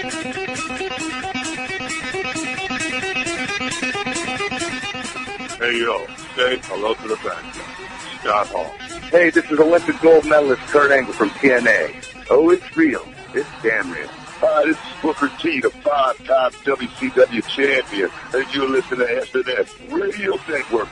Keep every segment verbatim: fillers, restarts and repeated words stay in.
Hey, yo, say hello to the fans. Scott Hall. Hey, this is Olympic gold medalist Kurt Angle from T N A. Oh, it's real. It's damn real. Hi, this is Booker T, the five-time W C W champion, and you're listening to S N S Radio Network.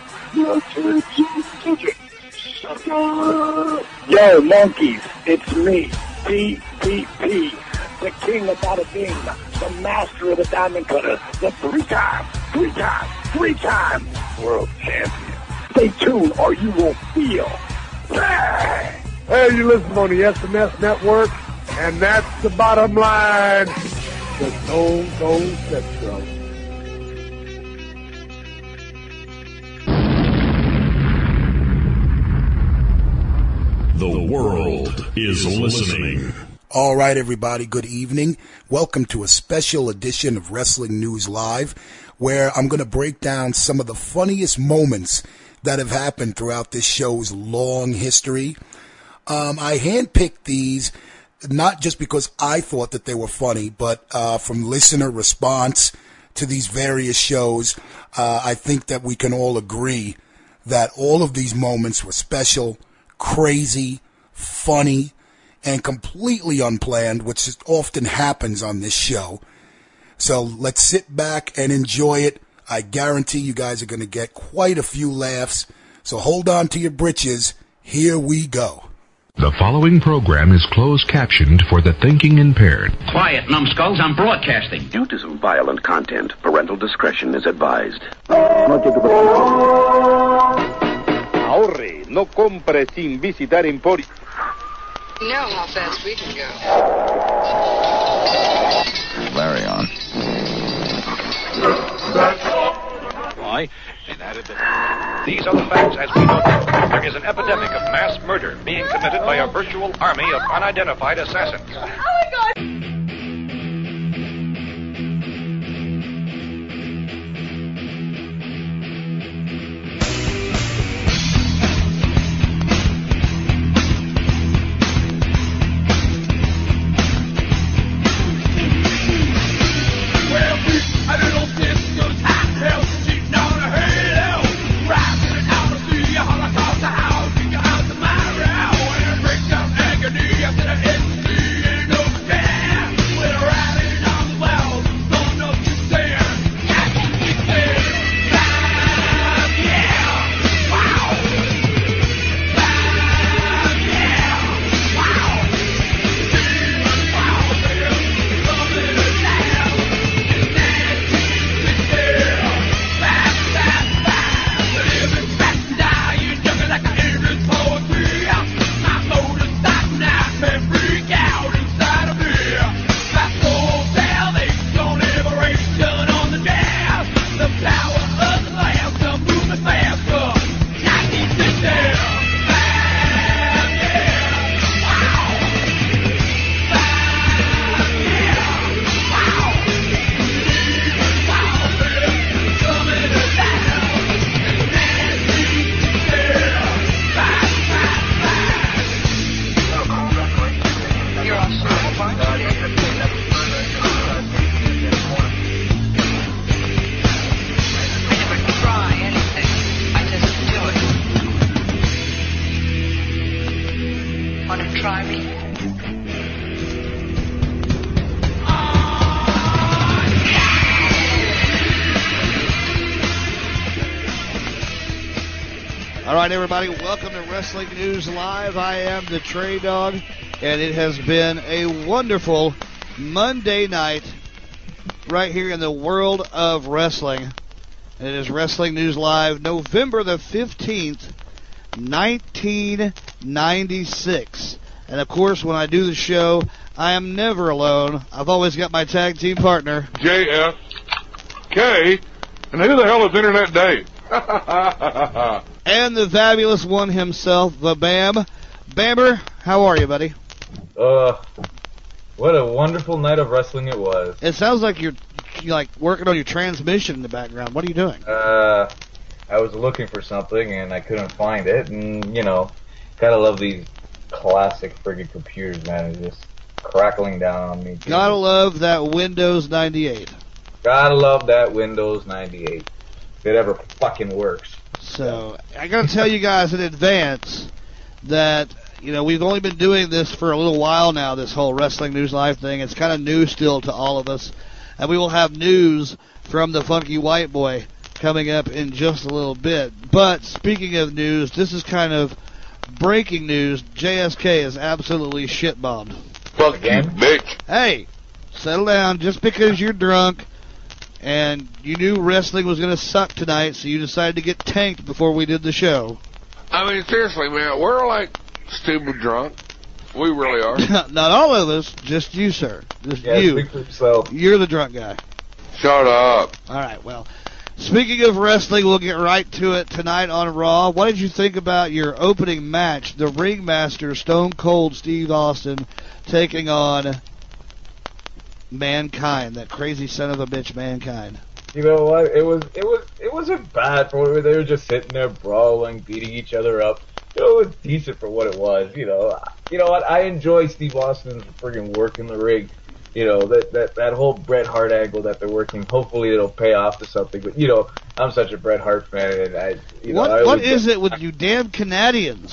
Yo, monkeys, it's me, P P P, the king of bada bing, the master of the diamond cutter, the three-time, three-time, three-time world champion. Stay tuned or you will feel bang! Hey, you listen on the S N S Network, and that's the bottom line. The Stone Cold Step Show. The world is listening. All right, everybody, good evening. Welcome to a special edition of Wrestling News Live, where I'm going to break down some of the funniest moments that have happened throughout this show's long history. Um, I handpicked these not just because I thought that they were funny, but uh, from listener response to these various shows. Uh, I think that we can all agree that all of these moments were special, crazy, funny, and completely unplanned, which often happens on this show. So let's sit back and enjoy it. I guarantee you guys are going to get quite a few laughs. So hold on to your britches. Here we go. The following program is closed captioned for the thinking impaired. Quiet, numbskulls, I'm broadcasting. Due to some violent content, parental discretion is advised. Ahorre, no compre sin visitar Emporio. You know how fast we can go. Larry on. Why? And added that these are the facts as we know them. There is an epidemic of mass murder being committed by a virtual army of unidentified assassins. Oh my God! Everybody, welcome to Wrestling News Live. I am the Trey Dog, and it has been a wonderful Monday night right here in the world of wrestling. And it is Wrestling News Live, November the fifteenth, nineteen ninety-six. And of course, when I do the show, I am never alone. I've always got my tag team partner, J F K, and who the hell is Internet Dave? and the fabulous one himself, the Bam. Bammer, how are you, buddy? Uh, what a wonderful night of wrestling it was. It sounds like you're, you're like working on your transmission in the background. What are you doing? Uh, I was looking for something and I couldn't find it, and you know, gotta love these classic friggin' computers, man. It's just crackling down on me. Too. Gotta love that Windows ninety-eight. Gotta love that Windows ninety-eight. If it ever fucking works. So, I gotta tell you guys in advance that, you know, we've only been doing this for a little while now, this whole Wrestling News Live thing. It's kind of new still to all of us. And we will have news from the Funky White Boy coming up in just a little bit. But, speaking of news, this is kind of breaking news. J S K is absolutely shit-bombed. Fuck you, bitch. Hey, settle down. Just because you're drunk and you knew wrestling was going to suck tonight, so you decided to get tanked before we did the show. I mean, seriously, man, we're like stupid drunk. We really are. Not all of us, just you, sir. Just yeah, you. Speak for yourself. You're the drunk guy. Shut up. All right, well, speaking of wrestling, we'll get right to it tonight on Raw. What did you think about your opening match, the Ringmaster Stone Cold Steve Austin taking on Mankind, that crazy son of a bitch Mankind? You know what? It was it was it wasn't bad for what they were just sitting there brawling, beating each other up. You know, it was decent for what it was. You know, you know what? I enjoy Steve Austin's friggin' work in the ring. You know, that that that whole Bret Hart angle that they're working. Hopefully, it'll pay off to something. But you know, I'm such a Bret Hart fan, and I, you know, what I what is it with you damn Canadians?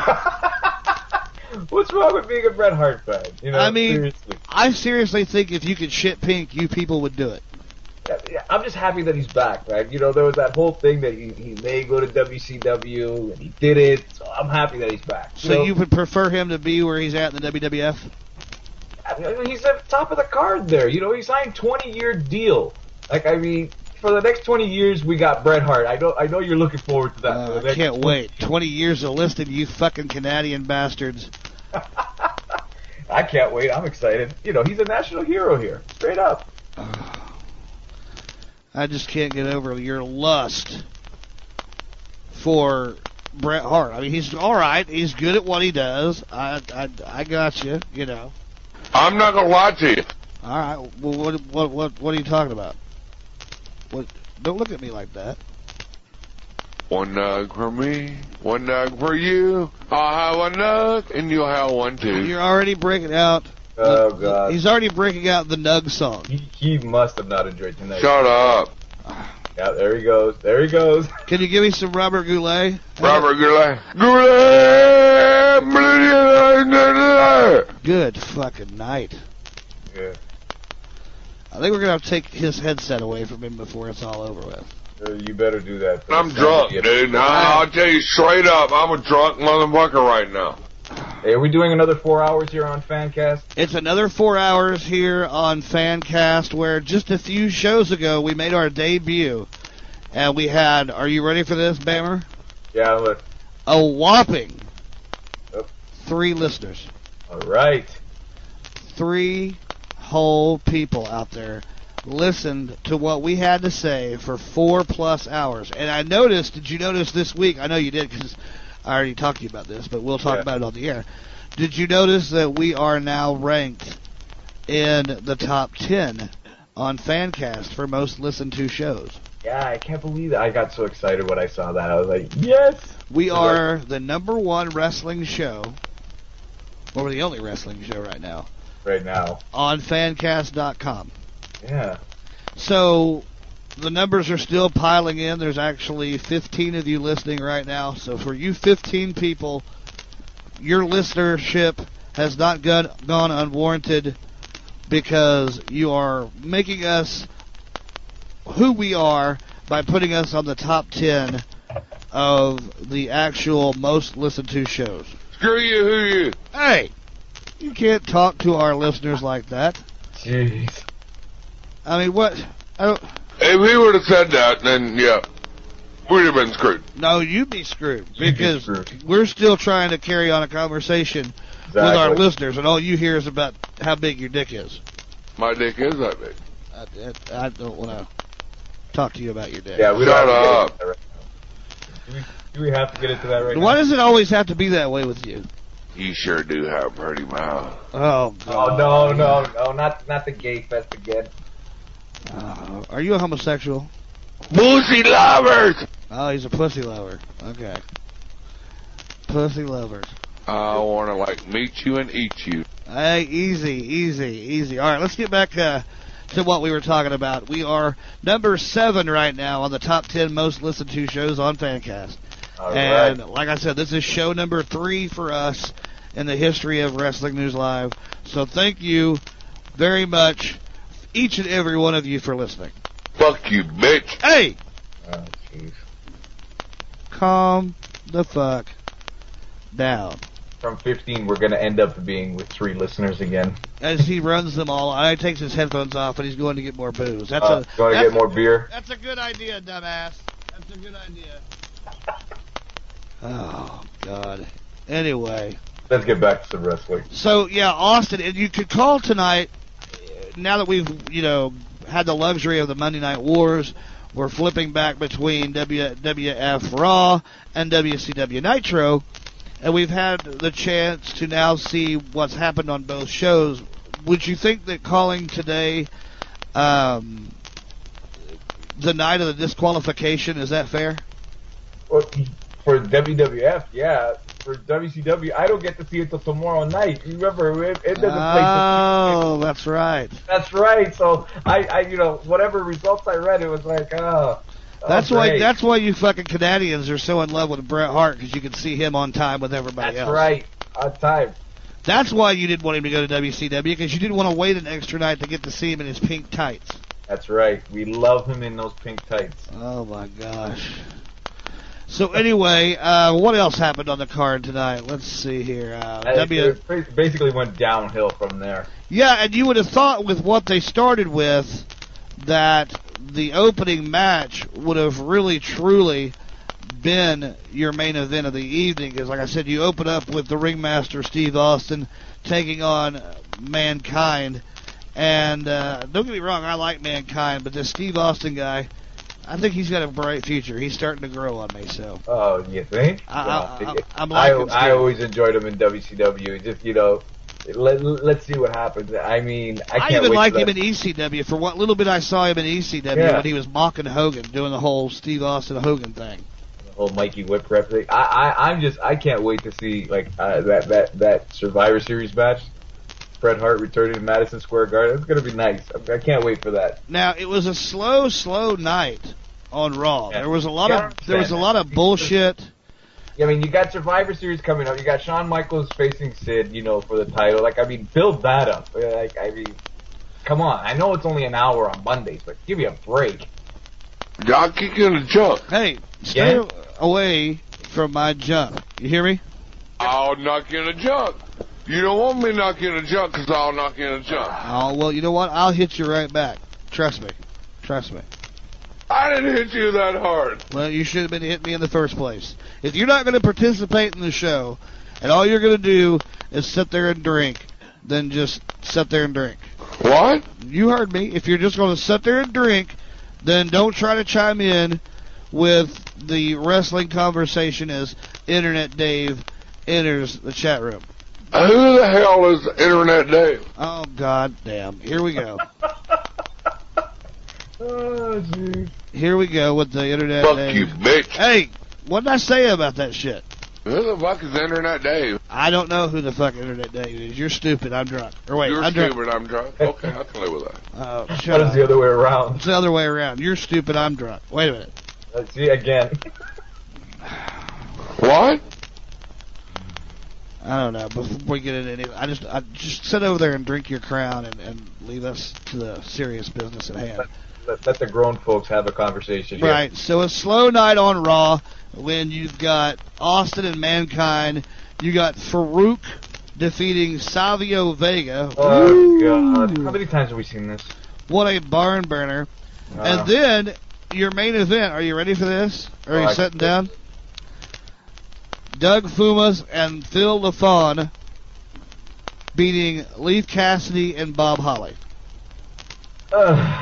What's wrong with being a Bret Hart fan? You know, I mean, seriously. I seriously think if you could shit pink, you people would do it. Yeah, I'm just happy that he's back, right? You know, there was that whole thing that he, he may go to W C W, and he did it, so I'm happy that he's back. So, so you would prefer him to be where he's at in the W W F? I mean, he's at the top of the card there. You know, he signed a twenty-year deal. Like, I mean, for the next twenty years, we got Bret Hart. I know I know you're looking forward to that. Uh, I can't wait. twenty years of listing, you fucking Canadian bastards. I can't wait. I'm excited. You know, he's a national hero here. Straight up. I just can't get over your lust for Bret Hart. I mean, he's all right. He's good at what he does. I, I, I got you. You know. I'm not gonna lie to you. All right. Well, what, what, what, what are you talking about? What? Don't look at me like that. One nug for me, one nug for you. I'll have a nug, and you'll have one too. You're already breaking out. Oh, the, God. He's already breaking out the Nug song. He, he must have not enjoyed tonight. Shut up. Yeah, there he goes. There he goes. Can you give me some Robert Goulet? Robert Goulet. Goulet! Good fucking night. Yeah. I think we're going to have to take his headset away from him before it's all over with. Uh, you better do that. I'm drunk, dude. Now, I'll tell you straight up, I'm a drunk motherfucker right now. Hey, are we doing another four hours here on Fancast? It's another four hours here on Fancast, where just a few shows ago we made our debut, and we had, are you ready for this, Bammer? Yeah, look. A whopping oh. three listeners. All right. Three whole people out there listened to what we had to say for four plus hours. And I noticed, did you notice this week, I know you did because I already talked to you about this, but we'll talk yeah. about it on the air. Did you notice that we are now ranked in the top ten on Fancast for most listened to shows? Yeah, I can't believe that. I got so excited when I saw that. I was like, yes! We are the number one wrestling show, or we're the only wrestling show right now. Right now. On fancast dot com. Yeah. So the numbers are still piling in. There's actually fifteen of you listening right now. So for you fifteen people, your listenership has not gone, gone unwarranted because you are making us who we are by putting us on the top ten of the actual most listened to shows. Screw you, who you? Hey, you can't talk to our listeners like that. Jeez. I mean, what? I don't... If he would have said that, then, yeah, we'd have been screwed. No, you'd be screwed, because be screwed. We're still trying to carry on a conversation exactly. with our listeners, and all you hear is about how big your dick is. My dick is that big. I, I, I don't want to talk to you about your dick. Yeah, we Shut don't up. Have to right do, we, do we have to get into that right Why now? Why does it always have to be that way with you? You sure do have a pretty mouth. Oh, God. Oh, no, no, no, not, not the gay fest again. Uh, are you a homosexual? Pussy lovers! Oh, he's a pussy lover. Okay. Pussy lovers. I want to, like, meet you and eat you. Hey, easy, easy, easy. All right, let's get back uh, to what we were talking about. We are number seven right now on the top ten most listened to shows on Fancast. All and right. like I said, this is show number three for us in the history of Wrestling News Live. So thank you very much, each and every one of you, for listening. Fuck you, bitch. Hey! Oh, jeez. Calm the fuck down. From fifteen, we're going to end up being with three listeners again. As he runs them all, I takes his headphones off and he's going to get more booze. That's Uh, a going to that's get more a, beer? That's a good idea, dumbass. That's a good idea. Oh, God. Anyway. Let's get back to some wrestling. So, yeah, Austin, and you could call tonight, now that we've, you know, had the luxury of the Monday Night Wars, we're flipping back between W W F Raw and W C W Nitro, and we've had the chance to now see what's happened on both shows. Would you think that calling today um, the night of the disqualification, is that fair? Well, for W W F, yeah. For W C W, I don't get to see it till tomorrow night. You remember, it, it doesn't play. Oh, that's right. That's right. So I, I, you know, whatever results I read, it was like, oh. That's oh, why. great. That's why you fucking Canadians are so in love with Bret Hart, because you can see him on time with everybody That's else. right, on time. That's why you didn't want him to go to W C W, because you didn't want to wait an extra night to get to see him in his pink tights. That's right. We love him in those pink tights. Oh my gosh. So anyway, uh, what else happened on the card tonight? Let's see here. Uh, And w- it basically went downhill from there. Yeah, and you would have thought with what they started with that the opening match would have really, truly been your main event of the evening. Because, like I said, you open up with the ringmaster, Steve Austin, taking on Mankind. And uh, don't get me wrong, I like Mankind, but this Steve Austin guy, I think he's got a bright future. He's starting to grow on me, so. Oh, you think? I, well, I, I, I'm liking I, I always enjoyed him in W C W. Just, you know, let, let's see what happens. I mean, I can't I even wait liked for him that. in E C W for what little bit I saw him in E C W Yeah. when he was mocking Hogan, doing the whole Steve Austin Hogan thing. The whole Mikey Whip rep thing. I, I, I'm just, I can't wait to see, like, uh, that, that, that Survivor Series match. Bret Hart returning to Madison Square Garden. It's going to be nice. I, I can't wait for that. Now, it was a slow, slow night on Raw. Yeah. There was a lot Yeah, I of there was a understand lot that. of bullshit. I mean, you got Survivor Series coming up. You got Shawn Michaels facing Sid, you know, for the title. Like, I mean, build that up. Like, I mean, come on. I know it's only an hour on Mondays, but give me a break. Y'all kicking the junk. Hey, stay Yeah. away from my junk. You hear me? I'll knock you in the junk. You don't want me knocking the junk, because I'll knock you in the junk. Oh, well, you know what? I'll hit you right back. Trust me. Trust me. I didn't hit you that hard. Well, you should have been hitting me in the first place. If you're not going to participate in the show, and all you're going to do is sit there and drink, then just sit there and drink. What? You heard me. If you're just going to sit there and drink, then don't try to chime in with the wrestling conversation as Internet Dave enters the chat room. Who the hell is Internet Dave? Oh, God damn. Here we go. Oh, jeez. Here we go with the Internet Fuck Dave. you, bitch. Hey, what did I say about that shit? Who the fuck is Internet Dave? I don't know who the fuck Internet Dave is. You're stupid. I'm drunk. Or wait, You're I'm stupid, drunk. I'm drunk. Okay, I can live with that. Oh, That shut is up. the other way around. It's the other way around. You're stupid. I'm drunk. Wait a minute. Let's see again. What? I don't know. Before we get into any, I just, I just sit over there and drink your crown and, and leave us to the serious business at hand. Let, let, let the grown folks have a conversation here. Right. So a slow night on Raw when you've got Austin and Mankind. You got Farouk defeating Savio Vega. Oh, Ooh. God. How many times have we seen this? What a barn burner. Uh, And then your main event. Are you ready for this? Are Oh, you I- sitting down? Doug Fumas and Phil LaFawn beating Leif Cassidy and Bob Holly. Uh,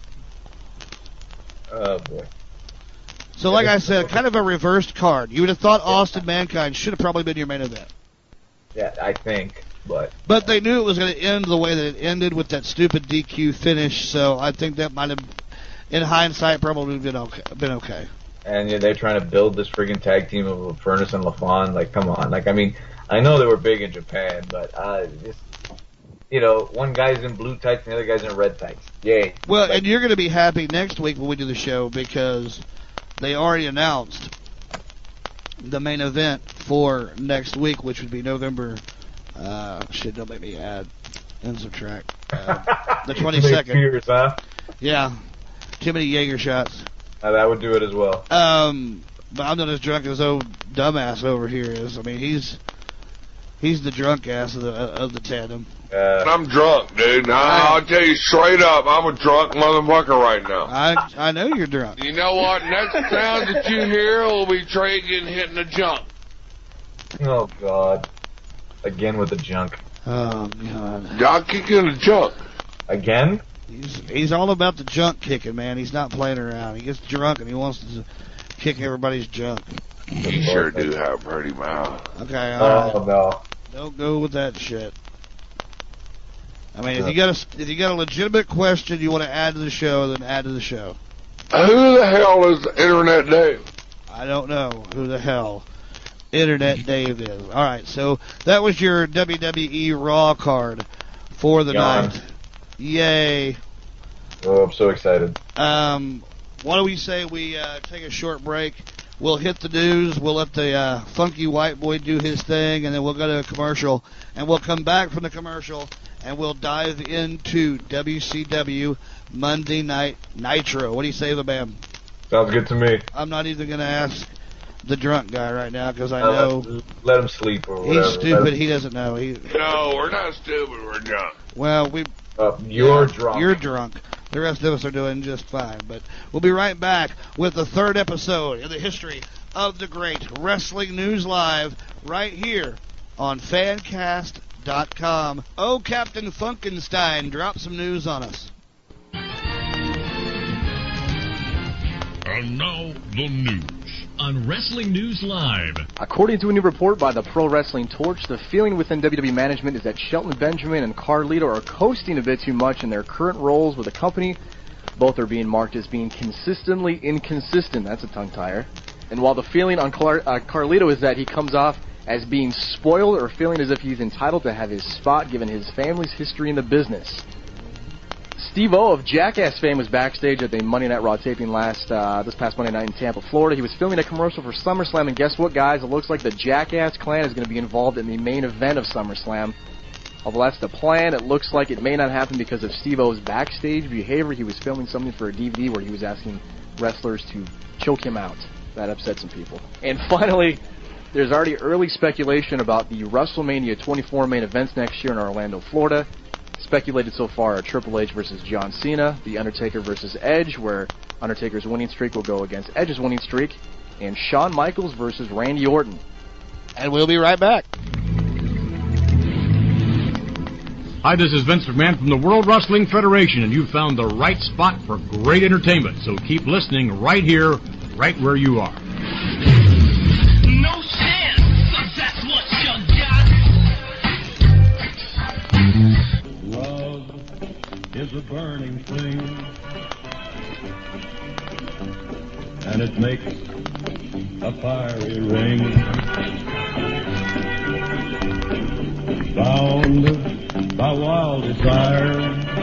oh, boy. So, like I said, kind of a reversed card. You would have thought Austin Mankind should have probably been your main event. Yeah, I think, but... But they knew it was going to end the way that it ended with that stupid D Q finish, so I think that might have, in hindsight, probably been okay. Been okay. And yeah, they're trying to build this friggin' tag team of Furnace and LaFawn. Like, come on. Like, I mean, I know they were big in Japan, but uh, just, you know, one guy's in blue tights and the other guy's in red tights. Yay. Well, like, and you're going to be happy next week when we do the show because they already announced the main event for next week, which would be November. Uh, shit, don't make me add and subtract. Uh, the twenty-second. Beers, huh? Yeah. Too many Jaeger shots. Uh, that would do it as well. Um, but I'm not as drunk as old dumbass over here is. I mean, he's he's the drunk ass of the of the tandem. Uh, I'm drunk, dude. Now, I'll tell you straight up, I'm a drunk motherfucker right now. I I know you're drunk. You know what? Next sound that you hear will be Trey getting hit in the junk. Oh, God. Again with the junk. Oh, God. Y'all kicking the junk. Again? He's, he's all about the junk kicking, man. He's not playing around. He gets drunk and he wants to kick everybody's junk. You sure do have a pretty mouth. Okay, all Oh, right. no. Don't go with that shit. I mean, if you got a if you got a legitimate question you want to add to the show, then add to the show. Who the hell is Internet Dave? I don't know who the hell Internet Dave is. All right, so that was your W W E Raw card for the Yawn. night. Yay! Oh, I'm so excited. Um, why don't we say we uh, take a short break? We'll hit the news. We'll let the uh, funky white boy do his thing, and then we'll go to a commercial. And we'll come back from the commercial, and we'll dive into W C W Monday Night Nitro. What do you say, the bam? Sounds good to me. I'm not even going to ask the drunk guy right now because I Uh, know let, let him sleep or whatever. he's stupid. He doesn't know. He, No, we're not stupid. We're drunk. well, we. Uh, you're yeah, drunk. You're drunk. The rest of us are doing just fine. But we'll be right back with the third episode in the history of the great Wrestling News Live right here on Fancast dot com. Oh, Captain Funkenstein, drop some news on us. And now, the news on Wrestling News Live. According to a new report by the Pro Wrestling Torch, the feeling within W W E management is that Shelton Benjamin and Carlito are coasting a bit too much in their current roles with the company. Both are being marked as being consistently inconsistent. That's a tongue tire. And while the feeling on Car- uh, Carlito is that he comes off as being spoiled or feeling as if he's entitled to have his spot given his family's history in the business. Steve-O of Jackass fame was backstage at the Monday Night Raw taping last uh, this past Monday night in Tampa, Florida. He was filming a commercial for SummerSlam, and guess what, guys? It looks like the Jackass clan is going to be involved in the main event of SummerSlam. Although that's the plan, it looks like it may not happen because of Steve-O's backstage behavior. He was filming something for a D V D where he was asking wrestlers to choke him out. That upset some people. And finally, there's already early speculation about the WrestleMania twenty-four main events next year in Orlando, Florida. Speculated so far are Triple H versus John Cena, The Undertaker versus Edge, where Undertaker's winning streak will go against Edge's winning streak, and Shawn Michaels versus Randy Orton. And we'll be right back. Hi, this is Vince McMahon from the World Wrestling Federation, and you've found the right spot for great entertainment. So keep listening right here, right where you are. No chance, that's what you got. Love is a burning thing, and it makes a fiery ring. Bound by wild desire,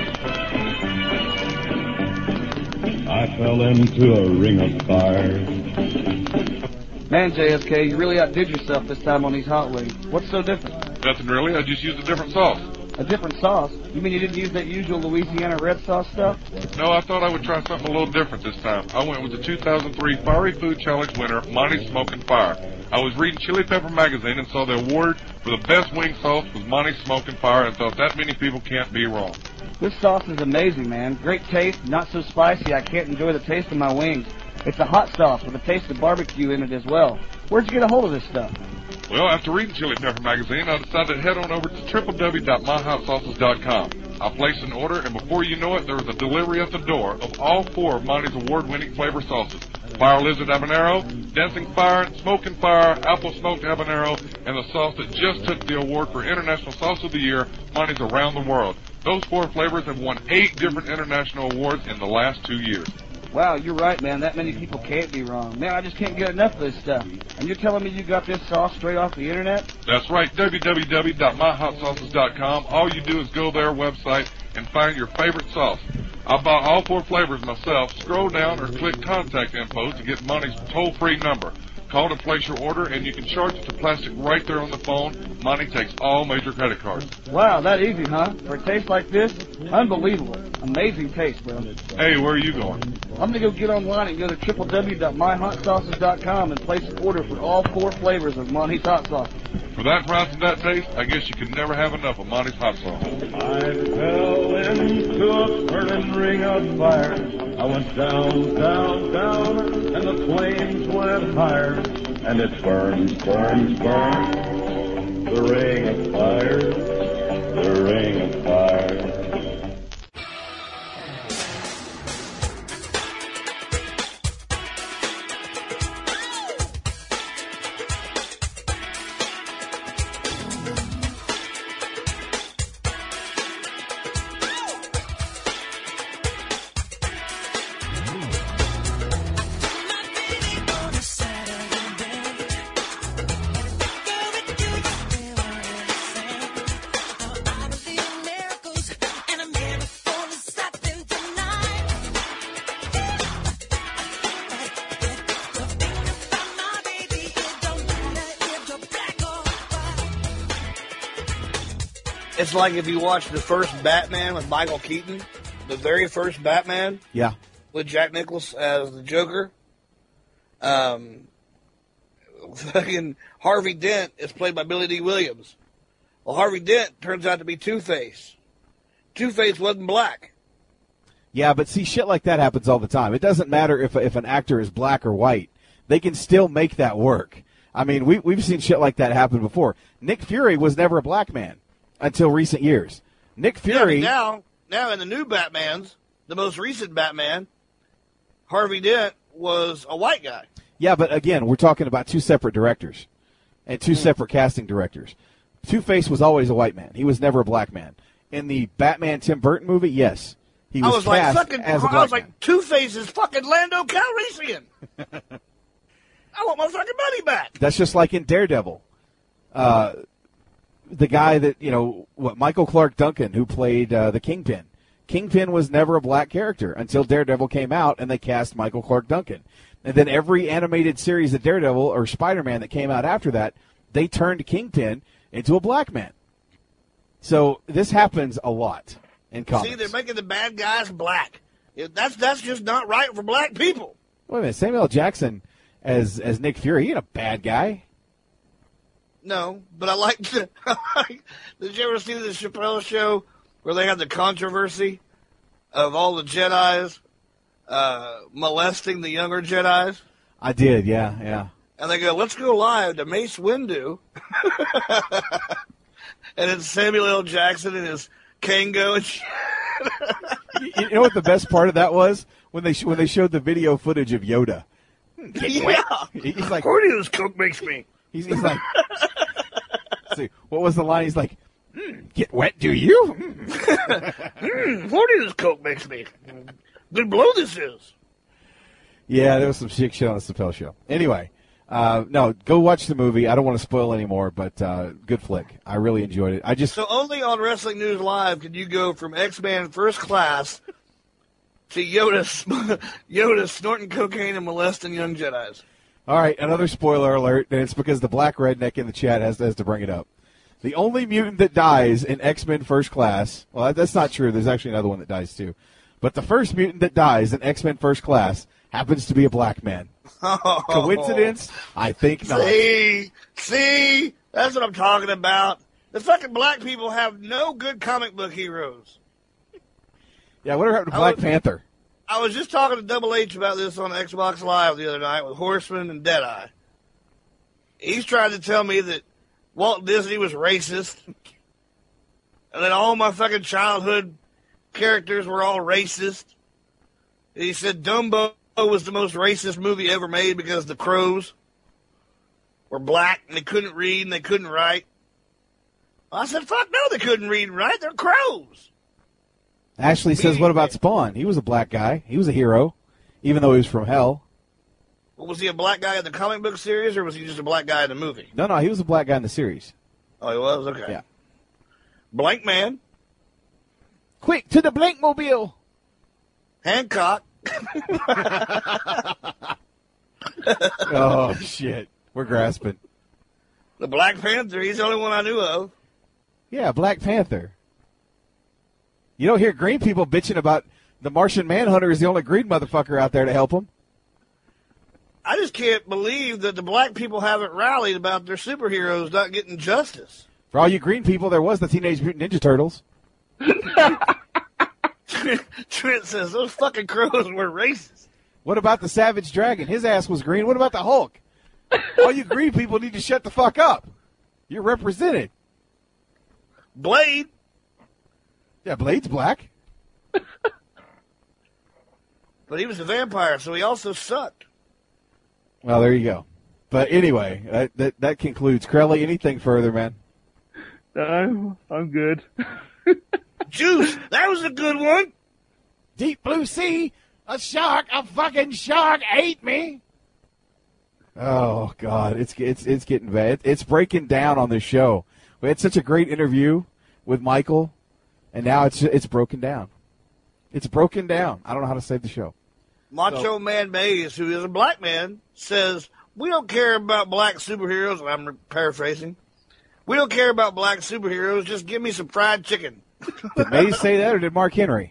I fell into a ring of fire. Man, J S K, you really outdid yourself this time on these hot wings. What's so different? Nothing really. I just used a different sauce. A different sauce? You mean you didn't use that usual Louisiana red sauce stuff? No, I thought I would try something a little different this time. I went with the two thousand three Fiery Food Challenge winner, Monty Smokin' Fire. I was reading Chili Pepper magazine and saw the award for the best wing sauce was Monty Smokin' Fire and thought that many people can't be wrong. This sauce is amazing, man. Great taste, not so spicy I can't enjoy the taste of my wings. It's a hot sauce with a taste of barbecue in it as well. Where'd you get a hold of this stuff? Well, after reading Chili Pepper magazine, I decided to head on over to w w w dot my hot sauces dot com. I placed an order, and before you know it, there was a delivery at the door of all four of Monty's award-winning flavor sauces. Fire Lizard Habanero, Dancing Fire, Smokin' Fire, Apple Smoked Habanero, and the sauce that just took the award for International Sauce of the Year, Monty's Around the World. Those four flavors have won eight different international awards in the last two years. Wow, you're right, man. That many people can't be wrong. Man, I just can't get enough of this stuff. And you're telling me you got this sauce straight off the internet? That's right, w w w dot my hot sauces dot com. All you do is go to their website and find your favorite sauce. I bought all four flavors myself. Scroll down or click contact info to get Monty's toll-free number. Call to place your order, and you can charge it to plastic right there on the phone. Monty takes all major credit cards. Wow, that easy, huh? For a taste like this? Unbelievable. Amazing taste, bro. Hey, where are you going? I'm going to go get online and go to w w w dot my hot sauces dot com and place an order for all four flavors of Monty's hot sauce. For that price and that taste, I guess you can never have enough of Monty's hot sauce. I fell into a burning ring of fire. I went down, down, down, and the flames went higher. And it burns, burns, burns. The ring of fire, the ring of fire. It's like if you watch the first Batman with Michael Keaton, the very first Batman. Yeah. With Jack Nicholson as the Joker. Um, fucking Harvey Dent is played by Billy D. Williams. Well, Harvey Dent turns out to be Two-Face. Two-Face wasn't black. Yeah, but see, shit like that happens all the time. It doesn't matter if if an actor is black or white. They can still make that work. I mean, we, we've seen shit like that happen before. Nick Fury was never a black man until recent years. Nick Fury... Yeah, now, now in the new Batmans, the most recent Batman, Harvey Dent was a white guy. Yeah, but again, we're talking about two separate directors and two mm. separate casting directors. Two-Face was always a white man. He was never a black man. In the Batman Tim Burton movie, yes. He was, I was cast like, fucking, as a black I was man. like, Two-Face is fucking Lando Calrissian. I want my fucking money back. That's just like in Daredevil. Uh, the guy that, you know, what Michael Clark Duncan, who played uh, the Kingpin. Kingpin was never a black character until Daredevil came out and they cast Michael Clark Duncan. And then every animated series of Daredevil or Spider-Man that came out after that, they turned Kingpin into a black man. So this happens a lot in comics. See, they're making the bad guys black. That's that's just not right for black people. Wait a minute, Samuel L. Jackson as as Nick Fury, he ain't a bad guy. No, but I like the, did you ever see the Chappelle show where they had the controversy of all the Jedis uh, molesting the younger Jedis? I did, yeah, yeah. And they go, let's go live to Mace Windu. And it's Samuel L. Jackson and his Kango and shit. You know what the best part of that was? When they sh- when they showed the video footage of Yoda. Get yeah. He's like, horny this coke makes me. He's, he's like, see, what was the line? He's like, mm, get wet, do you? mm, horny this coke makes me. Good blow this is. Yeah, there was some sick shit on the Chappelle show. Anyway, uh, no, go watch the movie. I don't want to spoil anymore, but uh, good flick. I really enjoyed it. I just So only on Wrestling News Live can you go from X-Man First Class to Yoda, Yoda snorting cocaine and molesting young Jedis. All right, another spoiler alert, and it's because the black redneck in the chat has, has to bring it up. The only mutant that dies in X-Men First Class, well, that's not true. There's actually another one that dies, too. But the first mutant that dies in X-Men First Class happens to be a black man. Oh. Coincidence? I think not. See? See? That's what I'm talking about. The fucking black people have no good comic book heroes. Yeah, whatever happened to Black was, Panther? I was just talking to Double H about this on Xbox Live the other night with Horseman and Deadeye. He's trying to tell me that Walt Disney was racist and that all my fucking childhood characters were all racist. He said Dumbo was the most racist movie ever made because the crows were black and they couldn't read and they couldn't write. I said, fuck no, they couldn't read and write. They're crows. Ashley says, what about Spawn? He was a black guy. He was a hero. even though he was from hell. Well, was he a black guy in the comic book series, or was he just a black guy in the movie? No, no, he was a black guy in the series. Oh, he was? Okay. Yeah. Blank Man. Quick, to the Blank Mobile. Hancock. Oh, shit. We're grasping. The Black Panther, he's the only one I knew of. Yeah, Black Panther. You don't hear green people bitching about the Martian Manhunter is the only green motherfucker out there to help them. I just can't believe that the black people haven't rallied about their superheroes not getting justice. For all you green people, there was the Teenage Mutant Ninja Turtles. Trent says those fucking crows were racist. What about the Savage Dragon? His ass was green. What about the Hulk? All you green people need to shut the fuck up. You're represented. Blade. Yeah, Blade's black. But he was a vampire, so he also sucked. Well, there you go. But anyway, that that, that concludes. Crowley, anything further, man? No, I'm good. Juice, that was a good one. Deep blue sea, a shark, a fucking shark ate me. Oh God, it's it's it's getting bad. It's breaking down on this show. We had such a great interview with Michael, and now it's it's broken down. It's broken down. I don't know how to save the show. Macho so, Man Mays, who is a black man, says, we don't care about black superheroes, and I'm paraphrasing. We don't care about black superheroes, just give me some fried chicken. Did Mays say that, or did Mark Henry?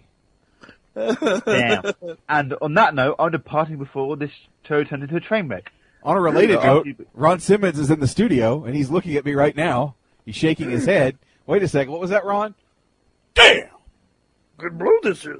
Damn. And on that note, I'm departing before this show turned into a train wreck. On a related note, Ron Simmons is in the studio, and he's looking at me right now. He's shaking his head. Wait a second, what was that, Ron? Damn! Good blue this is.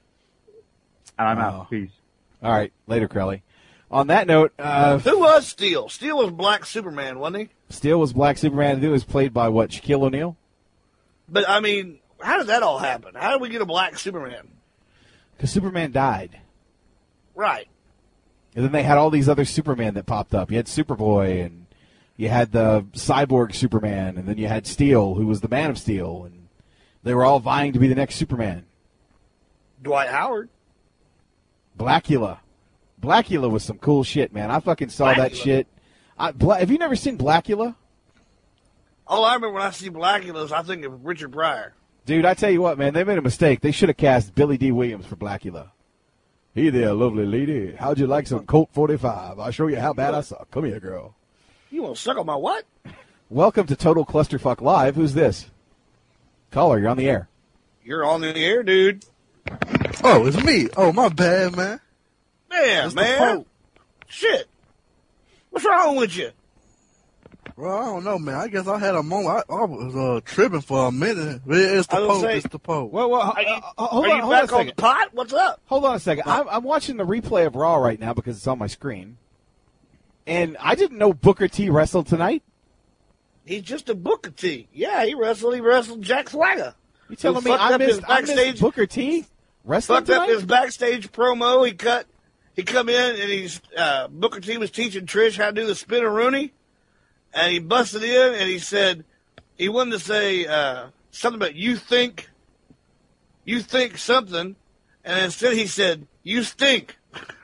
And I'm oh. out. Peace. All right, later, Crowley. On that note, uh, who was Steel? Steel was Black Superman, wasn't he? Steel was Black Superman. He was played by what? Shaquille O'Neal. But I mean, how did that all happen? How did we get a Black Superman? Because Superman died. Right. And then they had all these other Superman that popped up. You had Superboy, and you had the Cyborg Superman, and then you had Steel, who was the Man of Steel, and they were all vying to be the next Superman. Dwight Howard. Blackula. Blackula was some cool shit, man. I fucking saw Blackula. that shit. I, Bla- have you never seen Blackula? All I remember when I see Blackula is I think of Richard Pryor. Dude, I tell you what, man, they made a mistake. They should have cast Billy D. Williams for Blackula. Hey there, lovely lady. How'd you like some Colt forty-five? I'll show you how bad I suck. Come here, girl. You want to suck on my what? Welcome to Total Clusterfuck Live. Who's this? Caller, you're on the air. You're on the air, dude. Oh, it's me. Oh, my bad, man. Damn, it's man. Shit. What's wrong with you? Well, I don't know, man. I guess I had a moment. I, I was uh, tripping for a minute. It's the Pope. It's the Pope. Well, well, are you, uh, hold are on, you hold back on, on the pot? What's up? Hold on a second. I'm, I'm watching the replay of Raw right now because it's on my screen. And I didn't know Booker T wrestled tonight. He's just a Booker T. Yeah, he wrestled. He wrestled Jack Swagger. You telling me I missed, I missed Booker T wrestling fucked tonight? Fucked up his backstage promo. He cut. He come in and he's uh, Booker T was teaching Trish how to do the spin-a-rooney, and he busted in and he said he wanted to say uh, something about you think, you think something, and instead he said you stink.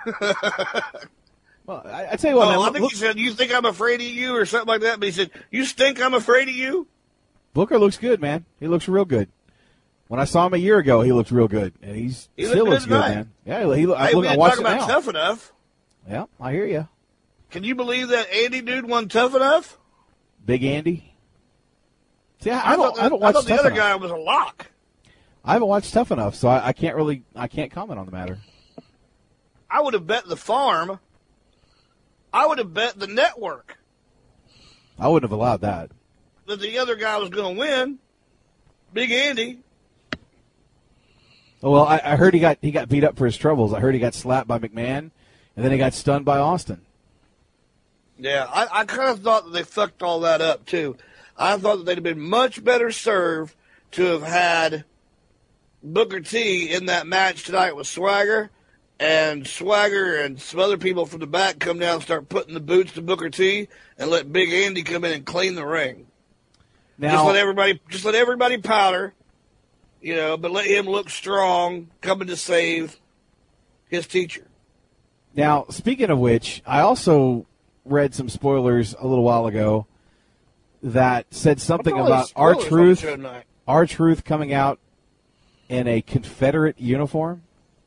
Well, I, I tell you what, oh, man, I look, think look, he said you think I'm afraid of you or something like that, but he said you stink. I'm afraid of you. Booker looks good, man. He looks real good. When I saw him a year ago, he looked real good, and he's he still looks good, good man. Yeah, he. I, hey, look, we I didn't watched talk it about now. Tough Enough. Yeah, I hear you. Can you believe that Andy dude won Tough Enough? Big Andy. See, I, I, I don't. thought, that, I don't watch I thought the Tough other Enough. guy was a lock. I haven't watched Tough Enough, so I, I can't really. I can't comment on the matter. I would have bet the farm. I would have bet the network. I wouldn't have allowed that. That the other guy was going to win. Big Andy. Oh, well, I, I heard he got he got beat up for his troubles. I heard he got slapped by McMahon, and then he got stunned by Austin. Yeah, I, I kind of thought that they fucked all that up, too. I thought that they'd have been much better served to have had Booker T in that match tonight with Swagger, and Swagger and some other people from the back come down and start putting the boots to Booker T, and let Big Andy come in and clean the ring. Now, just let everybody, just let everybody powder, you know, but let him look strong, coming to save his teacher. Now, speaking of which, I also read some spoilers a little while ago that said something about R-Truth, R-Truth coming out in a Confederate uniform.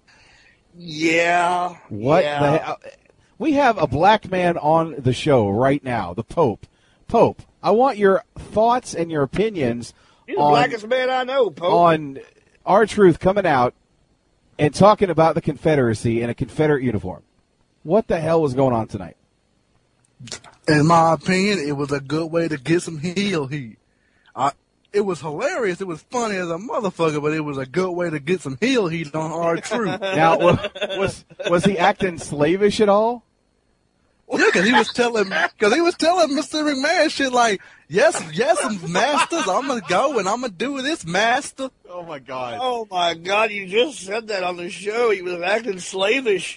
Yeah. What yeah. the hell? We have a black man on the show right now, the Pope. Pope, I want your thoughts and your opinions You're the on, blackest man I know, Pope. on R-Truth coming out and talking about the Confederacy in a Confederate uniform. What the hell was going on tonight? In my opinion, it was a good way to get some heel heat. I, it was hilarious. It was funny as a motherfucker, but it was a good way to get some heel heat on R-Truth. Now, was was he acting slavish at all? Yeah, because he was telling, because he was telling Mister McMahon shit like, yes, yes, masters, I'm gonna go and I'm gonna do this, master. Oh my God! Oh my God! You just said that on the show. He was acting slavish.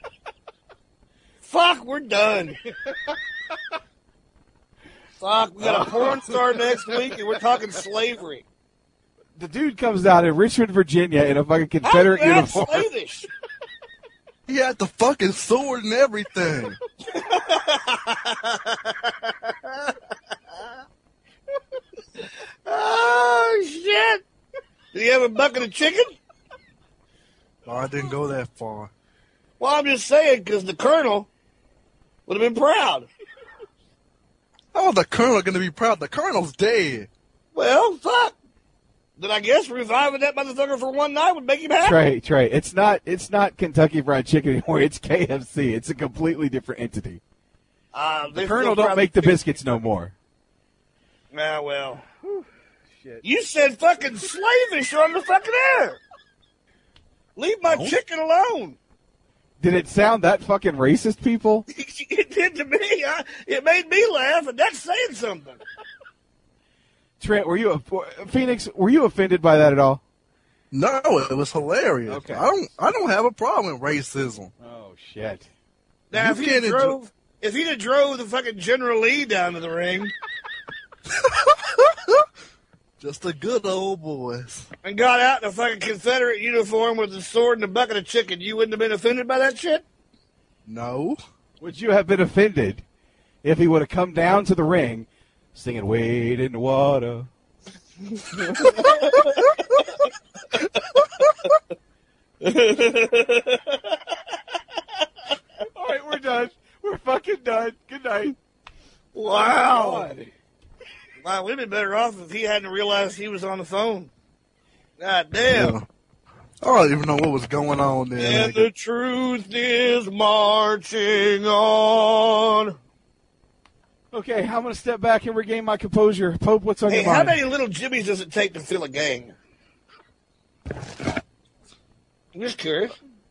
Fuck, we're done. Fuck, we got a porn star next week, and we're talking slavery. The dude comes out in Richmond, Virginia, in a fucking Confederate How uniform. slavish? He had the fucking sword and everything. Oh, shit. Did he have a bucket of chicken? No, I didn't go that far. Well, I'm just saying, because the colonel would have been proud. How is the colonel going to be proud? The colonel's dead. Well, fuck. Then I guess reviving that motherfucker for one night would make him happy. Trey, Trey, it's not it's not Kentucky Fried Chicken anymore. It's K F C. It's a completely different entity. Uh, the Colonel don't make the biscuits no more. Ah, well. Shit. You said fucking slavish on the fucking air. Leave my No. chicken alone. Did it sound that fucking racist, people? It did to me. I, it made me laugh, and that's saying something. Trent, were you a, Phoenix? Were you offended by that at all? No, it was hilarious. Okay. I don't, I don't have a problem with racism. Oh shit! Now, You if he can't had enjoy- drove, if he'd have drove the fucking General Lee down to the ring Just a good old boys. and got out in a fucking Confederate uniform with a sword and a bucket of chicken, you wouldn't have been offended by that shit? No. Would you have been offended if he would have come down to the ring singing "Wade in the Water"? All right, we're done. We're fucking done. Good night. Wow. Wow, we'd been better off if he hadn't realized he was on the phone. God damn. Yeah. I don't even know what was going on there. And the truth is marching on. Okay, I'm going to step back and regain my composure. Pope, what's on Hey, your how mind? many little jimmies does it take to fill a gang? I'm just curious.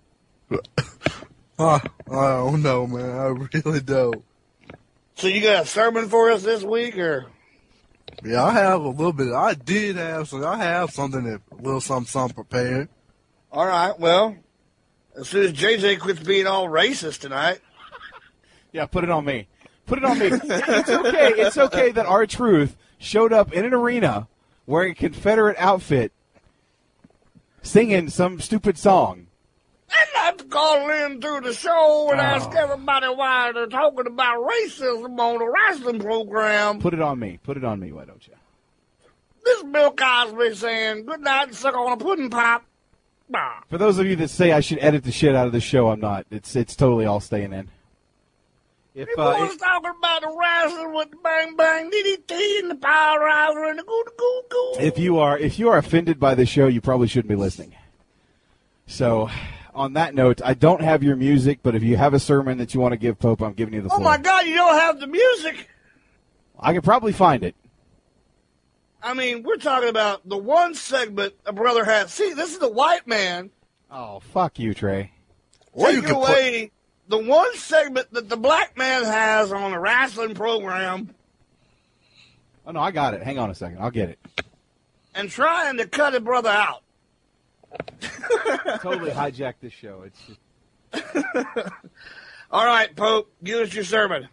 Uh, I don't know, man. I really don't. So you got a sermon for us this week, or? Yeah, I have a little bit. I did have some. I have something that a little something, something prepared. All right, well, as soon as J J quits being all racist tonight. Yeah, put it on me. Put it on me. It's okay. It's okay that R-Truth showed up in an arena wearing a Confederate outfit singing some stupid song. I'd like to call in through the show and Oh. ask everybody why they're talking about racism on the wrestling program. Put it on me. Put it on me, why don't you? This is Bill Cosby saying, good night and suck on a pudding pop. Bah. For those of you that say I should edit the shit out of the show, I'm not. It's it's totally all staying in. If People uh, was talking about the wrestling with the bang bang D D T and the power riser and the goo goo goo. if you are if you are offended by the show, you probably shouldn't be listening. So, on that note, I don't have your music, but if you have a sermon that you want to give Pope, I'm giving you the Oh floor. my God, you don't have the music. I can probably find it. I mean, we're talking about the one segment a brother had. See, this is the white man. Oh, fuck you, Trey. Or you Taking could away the one segment that the black man has on the wrestling program Oh no, I got it. Hang on a second. I'll get it. and trying to cut a brother out. Totally hijacked this show. It's just... All right, Pope, give us your sermon.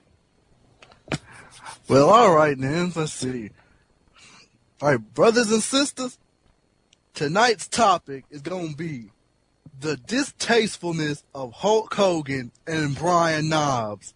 Well, all right, then. Let's see. All right, brothers and sisters, tonight's topic is going to be the distastefulness of Hulk Hogan and Brian Knobbs.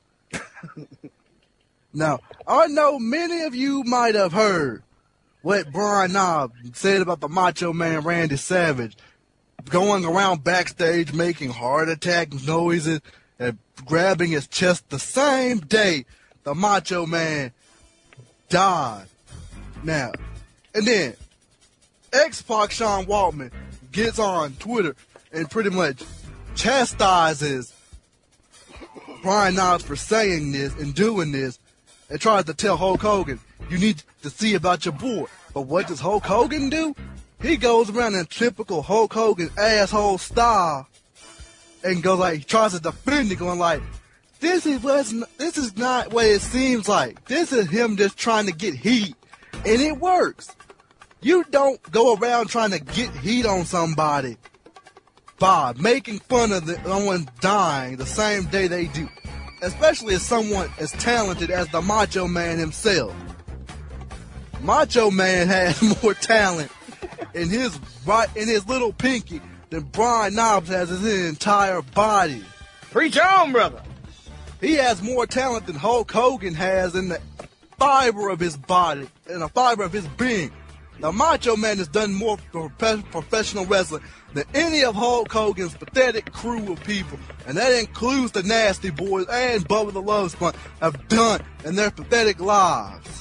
Now, I know many of you might have heard what Brian Knobbs said about the Macho Man Randy Savage going around backstage making heart attack noises and grabbing his chest the same day the Macho Man died. Now, and then X-Pac Sean Waltman gets on Twitter and pretty much chastises Brian Knobbs for saying this and doing this and tries to tell Hulk Hogan, you need to see about your boy. But what does Hulk Hogan do? He goes around in typical Hulk Hogan asshole style and goes like, he tries to defend it, going like, this is what's n- this is not what it seems like. This is him just trying to get heat. And it works. You don't go around trying to get heat on somebody by making fun of the, someone dying the same day they do. Especially as someone as talented as the Macho Man himself. Macho Man has more talent in his right in his little pinky than Brian Knobbs has in his entire body. Preach on, brother. He has more talent than Hulk Hogan has in the fiber of his body, in the fiber of his being. The Macho Man has done more for professional wrestling than any of Hulk Hogan's pathetic crew of people, and that includes the Nasty Boys and Bubba the Love Sponge, have done in their pathetic lives.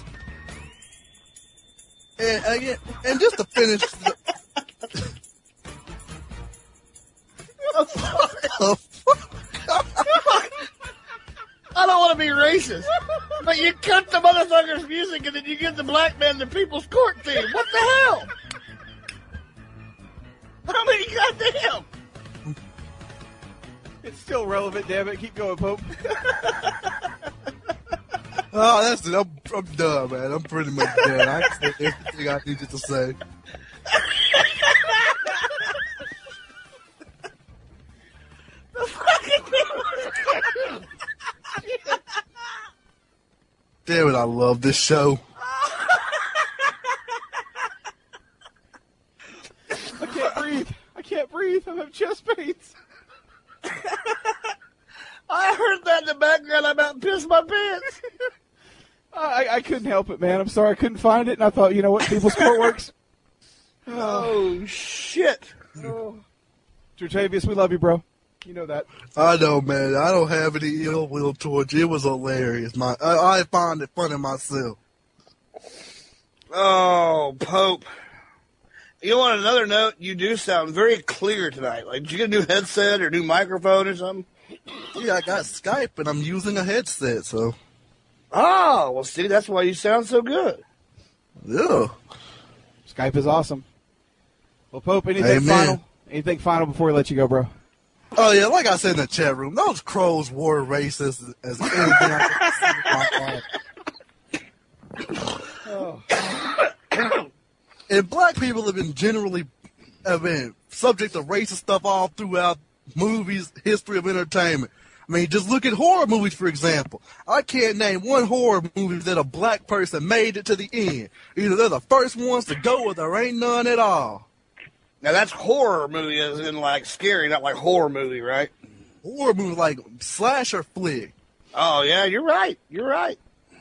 And again, and just to finish, the, I don't want to be racist, but you cut the motherfucker's music and then you give the black man the People's Court theme. What the hell? How many goddamn? It's still relevant, damn it. Keep going, Pope. Oh, that's it. I'm, I'm done, man. I'm pretty much done. I said everything I needed to say. The fucking Damn it, I love this show. I can't breathe. I can't breathe. I have chest pains. I heard that in the background. I about pissed my pants. I, I couldn't help it, man. I'm sorry I couldn't find it, and I thought, you know what, People's Court works. Oh, shit. Oh. Tertavius, we love you, bro. You know that. I know, man. I don't have any ill will towards you. It was hilarious. My, I, I find it funny myself. Oh, Pope. You know, on another note, you do sound very clear tonight. Like, did you get a new headset or new microphone or something? Yeah, I got Skype, and I'm using a headset, so. Oh, well, see, that's why you sound so good. Yeah. Skype is awesome. Well, Pope, anything Amen. final? Anything final before we let you go, bro? Oh, yeah, like I said in the chat room, those crows were racist as anything I could see in my life. Oh. And black people have been generally have been subject to racist stuff all throughout movies, history of entertainment. I mean, just look at horror movies, for example. I can't name one horror movie that a black person made it to the end. Either they're the first ones to go or there ain't none at all. Now, that's horror movie as in, like, scary, not like horror movie, right? Horror movie like slasher flick. Oh, yeah, you're right. You're right.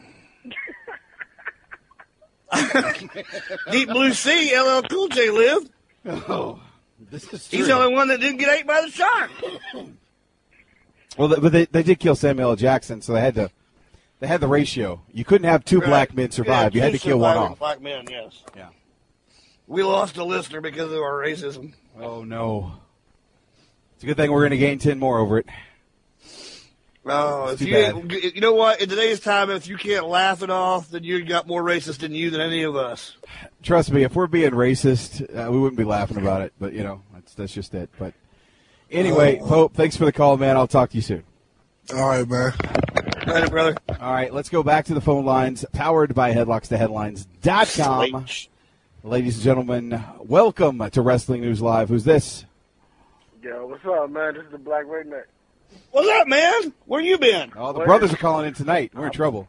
Deep Blue Sea, L L Cool J lived. Oh, this is true. He's the only one that didn't get ate by the shark. Well, but they they did kill Samuel L. Jackson, so they had to they had the ratio. You couldn't have two Right. black men survive. Yeah, you had to two kill one surviving off. Black men, yes. Yeah. We lost a listener because of our racism. Oh no! It's a good thing we're going to gain ten more over it. Oh, It's if too you, bad. you know what? In today's time, if you can't laugh it off, then you got more racist in you than any of us. Trust me, if we're being racist, uh, we wouldn't be laughing about it. But you know, that's that's just it. But anyway, Oh. Pope, thanks for the call, man. I'll talk to you soon. All right, man. Later, brother. All right, let's go back to the phone lines, powered by headlocks to headlines dot com. Ladies and gentlemen, welcome to Wrestling News Live. Who's this? Yo, what's up, man? This is the Black Redneck. What's up, man? Where you been? Oh, the brothers are calling in tonight. We're in trouble.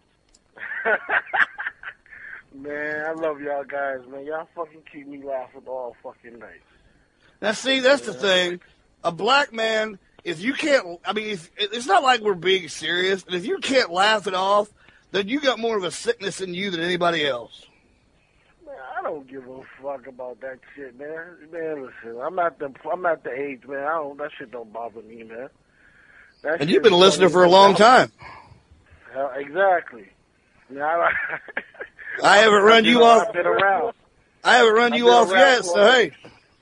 Man, I love y'all guys, man. Y'all fucking keep me laughing all fucking night. Now, see, that's the thing. a black man, if you can't, I mean, if, it's not like we're being serious, and if you can't laugh it off, then you got more of a sickness in you than anybody else. Man, I don't give a fuck about that shit, man. Man, listen, I'm at the, I'm at the age, man. I don't, that shit don't bother me, man. That And you've been listening for a long time. Uh, exactly. Now, I haven't run you off. I've been around. I haven't run I've you been off around yet, for- so hey.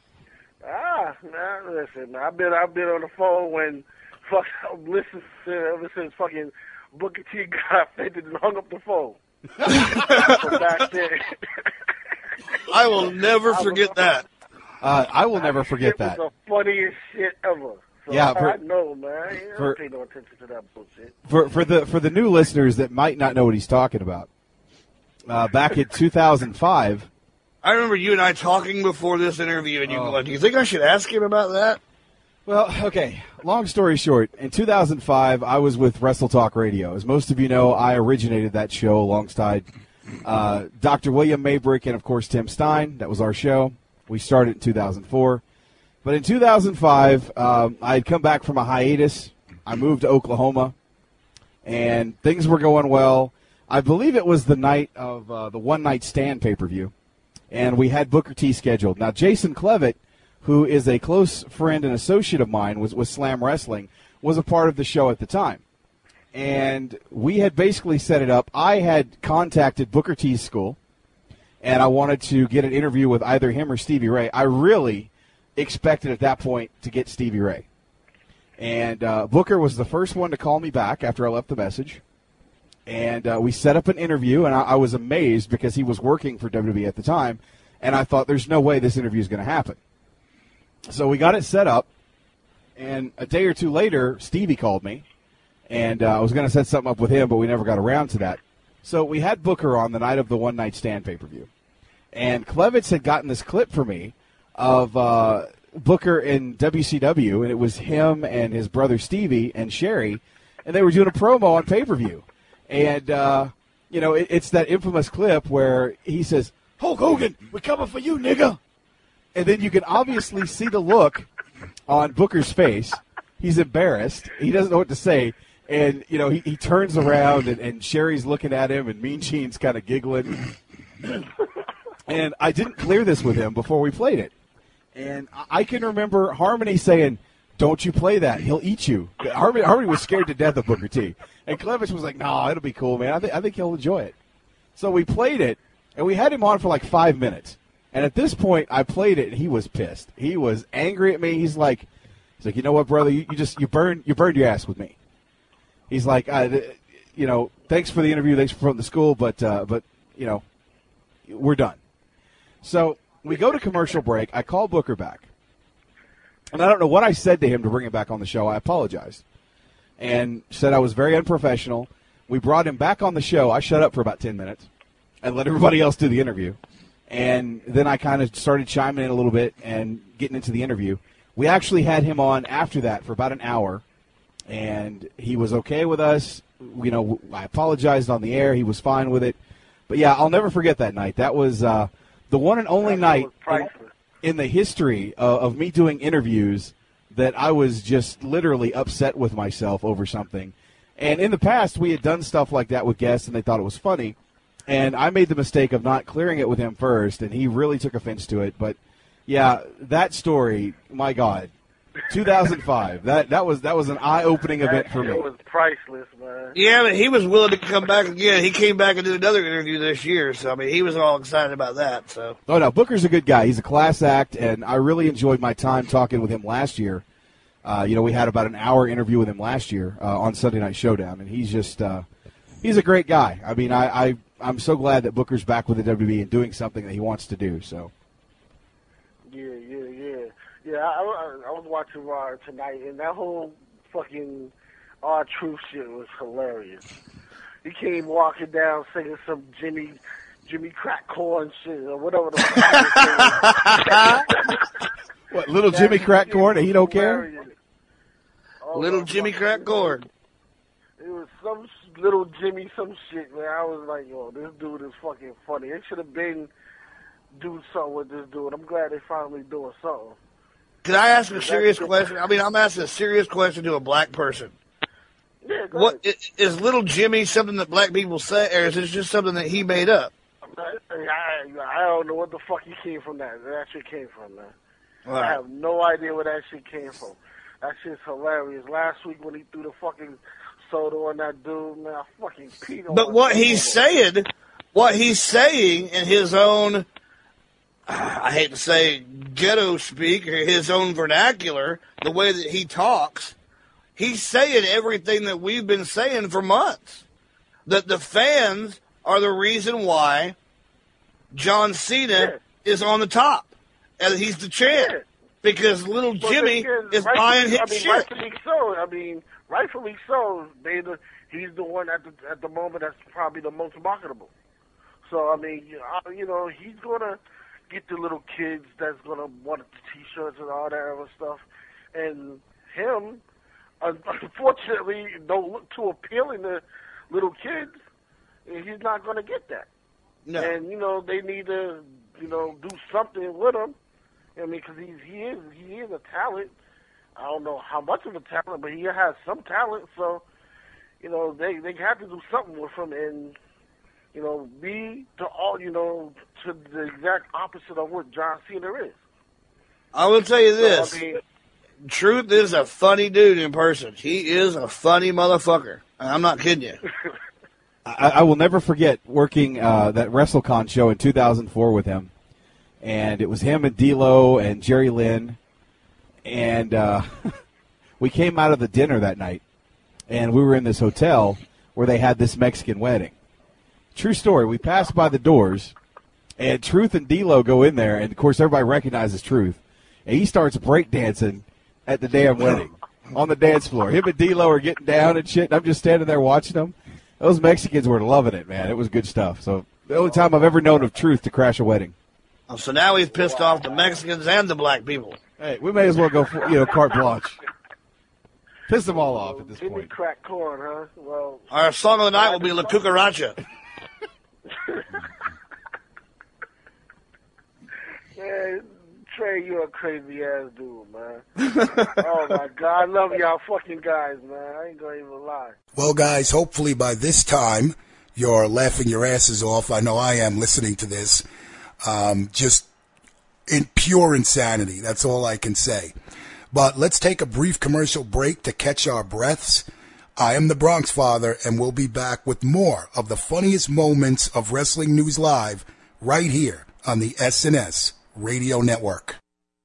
Ah, man, listen, I've been, I've been on the phone when, fuck, listen, ever since fucking Booker T got offended and hung up the phone. From back then. I will never forget that. Uh, I will never forget It that. was the funniest shit ever. So Yeah, I, for- I know, man. I don't for- pay no attention to that bullshit. For for the for the new listeners that might not know what he's talking about, uh, back in two thousand five. I remember you and I talking before this interview, and you Oh. were like, do you think I should ask him about that? Well, okay. Long story short, in two thousand five, I was with Wrestle Talk Radio. As most of you know, I originated that show alongside uh, Doctor William Maybrick and, of course, Tim Stein. That was our show. We started in two thousand four. But in two thousand five, um, I had come back from a hiatus. I moved to Oklahoma, and things were going well. I believe it was the night of uh, the One Night Stand pay-per-view, and we had Booker T scheduled. Now, Jason Clevitt, who is a close friend and associate of mine was with Slam Wrestling, was a part of the show at the time. And we had basically set it up. I had contacted Booker T's school, and I wanted to get an interview with either him or Stevie Ray. I really expected at that point to get Stevie Ray. And uh, Booker was the first one to call me back after I left the message. And uh, we set up an interview, and I, I was amazed because he was working for W W E at the time, and I thought there's no way this interview is going to happen. So we got it set up, and a day or two later, Stevie called me, and uh, I was going to set something up with him, but we never got around to that. So we had Booker on the night of the One Night Stand pay-per-view, and Klevitz had gotten this clip for me of uh, Booker in W C W, and it was him and his brother Stevie and Sherry, and they were doing a promo on pay-per-view. And, uh, you know, it, it's that infamous clip where he says, "Hulk Hogan, we're coming for you, nigga." And then you can obviously see the look on Booker's face. He's embarrassed. He doesn't know what to say. And, you know, he, he turns around, and, and Sherry's looking at him, and Mean Gene's kind of giggling. And I didn't clear this with him before we played it. And I can remember Harmony saying, "Don't you play that. He'll eat you." Harmony, Harmony was scared to death of Booker T. And Klevitz was like, "No, it'll be cool, man. I, th- I think he'll enjoy it." So we played it, and we had him on for like five minutes. And at this point, I played it, and he was pissed. He was angry at me. He's like, he's like, "You know what, brother? You, you just you burned you burned your ass with me." He's like, uh, th- "You know, thanks for the interview, thanks for from the school, but uh, but you know, we're done." So we go to commercial break. I call Booker back, and I don't know what I said to him to bring him back on the show. I apologized and said I was very unprofessional. We brought him back on the show. I shut up for about ten minutes and let everybody else do the interview. And then I kind of started chiming in a little bit and getting into the interview. We actually had him on after that for about an hour, and he was okay with us. You know, I apologized on the air. He was fine with it. But, yeah, I'll never forget that night. That was uh, the one and only night in, in the history of, of me doing interviews that I was just literally upset with myself over something. And in the past, we had done stuff like that with guests, and they thought it was funny. And I made the mistake of not clearing it with him first, and he really took offense to it. But, yeah, that story, my God, two thousand five, that that was that was an eye-opening event for me. It was priceless, man. Yeah, but he was willing to come back again. He came back and did another interview this year, so, I mean, he was all excited about that. So. Oh, no, Booker's a good guy. He's a class act, and I really enjoyed my time talking with him last year. Uh, you know, we had about an hour interview with him last year uh, on Sunday Night Showdown, and he's just uh, he's a great guy. I mean, I, I, I'm so glad that Booker's back with the W W E and doing something that he wants to do. So. Yeah, yeah, yeah. Yeah, I, I, I was watching Raw tonight, and that whole fucking R-Truth shit was hilarious. He came walking down singing some Jimmy Jimmy Crack Corn shit, or whatever the fuck he was saying. What, little That Jimmy Crack shit Corn, and he don't was care? hilarious. Oh, Little my Jimmy fucking Crack Corn. It was some sh- little Jimmy, some shit, man. I was like, yo, this dude is fucking funny. It should have been do something with this dude. I'm glad they finally doing something. Can I ask a serious question? I mean, I'm asking a serious question to a black person. Yeah, go What is, is Little Jimmy something that black people say, or is it just something that he made up? I, I, I don't know what the fuck he came from that. That shit came from, man. All I right. have no idea where that shit came from. That shit's hilarious. Last week when he threw the fucking soda on that dude, man, I fucking peed on But my what fucking he's saying, what he's saying in his own, I hate to say ghetto speak, or his own vernacular, the way that he talks, he's saying everything that we've been saying for months. That the fans are the reason why John Cena Yeah. is on the top. And he's the champ. Yeah. Because little But Jimmy again, is rightfully- buying his I mean, shit. rightfully so. I mean, rightfully so. They the, he's the one at the at the moment that's probably the most marketable. So I mean, you know, you know he's gonna get the little kids that's gonna want the T-shirts and all that other stuff, and him, un- unfortunately, don't look too appealing to little kids. And he's not gonna get that. No. And you know they need to, you know, do something with him. I mean, because he's he is he is a talent. I don't know how much of a talent, but he has some talent. So, you know, they they have to do something with him, and you know, be to all you know to the exact opposite of what John Cena is. I will tell you this. So, I mean, Truth is a funny dude in person. He is a funny motherfucker. I'm not kidding you. I, I will never forget working uh, that WrestleCon show in two thousand four with him. And it was him and D'Lo and Jerry Lynn. And uh, we came out of the dinner that night, and we were in this hotel where they had this Mexican wedding. True story. We passed by the doors, and Truth and D'Lo go in there, and, of course, everybody recognizes Truth. And he starts breakdancing at the damn wedding on the dance floor. Him and D'Lo are getting down and shit, and I'm just standing there watching them. Those Mexicans were loving it, man. It was good stuff. So the only time I've ever known of Truth to crash a wedding. Oh, so now he's pissed off the Mexicans and the black people. Hey, we may as well go for, you know, carte blanche. Piss them all off at this Jimmy point. crack corn, huh? Well, Our song of the night will be La Cucaracha. man, Trey, you're a crazy ass dude, man. Oh my God, I love y'all fucking guys, man. I ain't gonna even lie. Well, guys, hopefully by this time you're laughing your asses off. I know I am listening to this. Um, just in pure insanity. That's all I can say. But let's take a brief commercial break to catch our breaths. I am the Bronx Father, and we'll be back with more of the funniest moments of Wrestling News Live right here on the S N S Radio Network.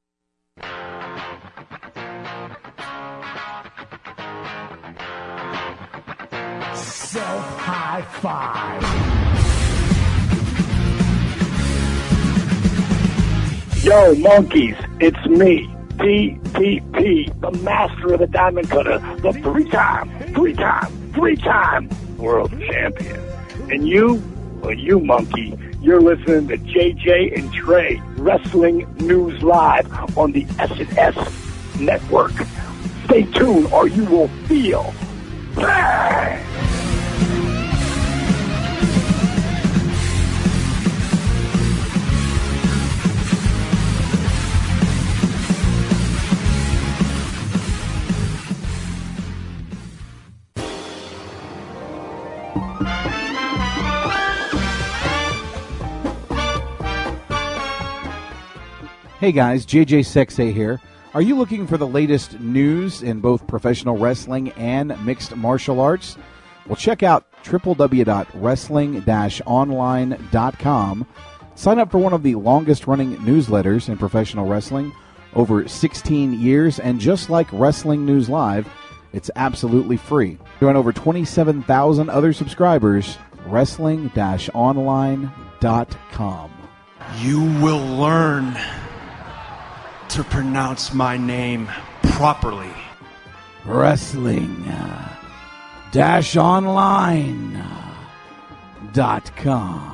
Self-high five. Yo, monkeys, it's me, P P P, the master of the diamond cutter, the three-time, three-time, three-time world champion. And you, well, you monkey, you're listening to J J and Trey Wrestling News Live on the S N S Network. Stay tuned or you will feel bang! Hey guys, J J Sexay here. Are you looking for the latest news in both professional wrestling and mixed martial arts? Well, check out w w w dot wrestling dash online dot com. Sign up for one of the longest-running newsletters in professional wrestling, over sixteen years, and just like Wrestling News Live, it's absolutely free. Join over twenty-seven thousand other subscribers, wrestling dash online dot com. You will learn to pronounce my name properly. Wrestling dash online dot com.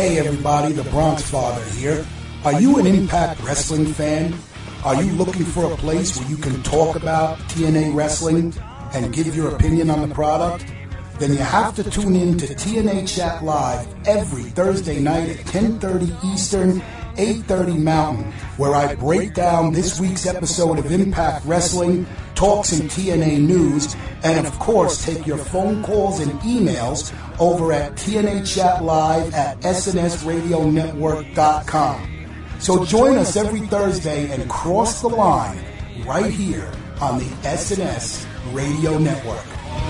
Hey everybody, the Bronx Father here. Are you an Impact Wrestling fan? Are you looking for a place where you can talk about T N A Wrestling and give your opinion on the product? Then you have to tune in to T N A Chat Live every Thursday night at ten thirty Eastern, eight thirty Mountain, where I break down this week's episode of Impact Wrestling, talk some T N A news, and of course take your phone calls and emails over at T N A Chat Live at S N S radio network dot com. So join us every Thursday and cross the line right here on the S N S Radio Network.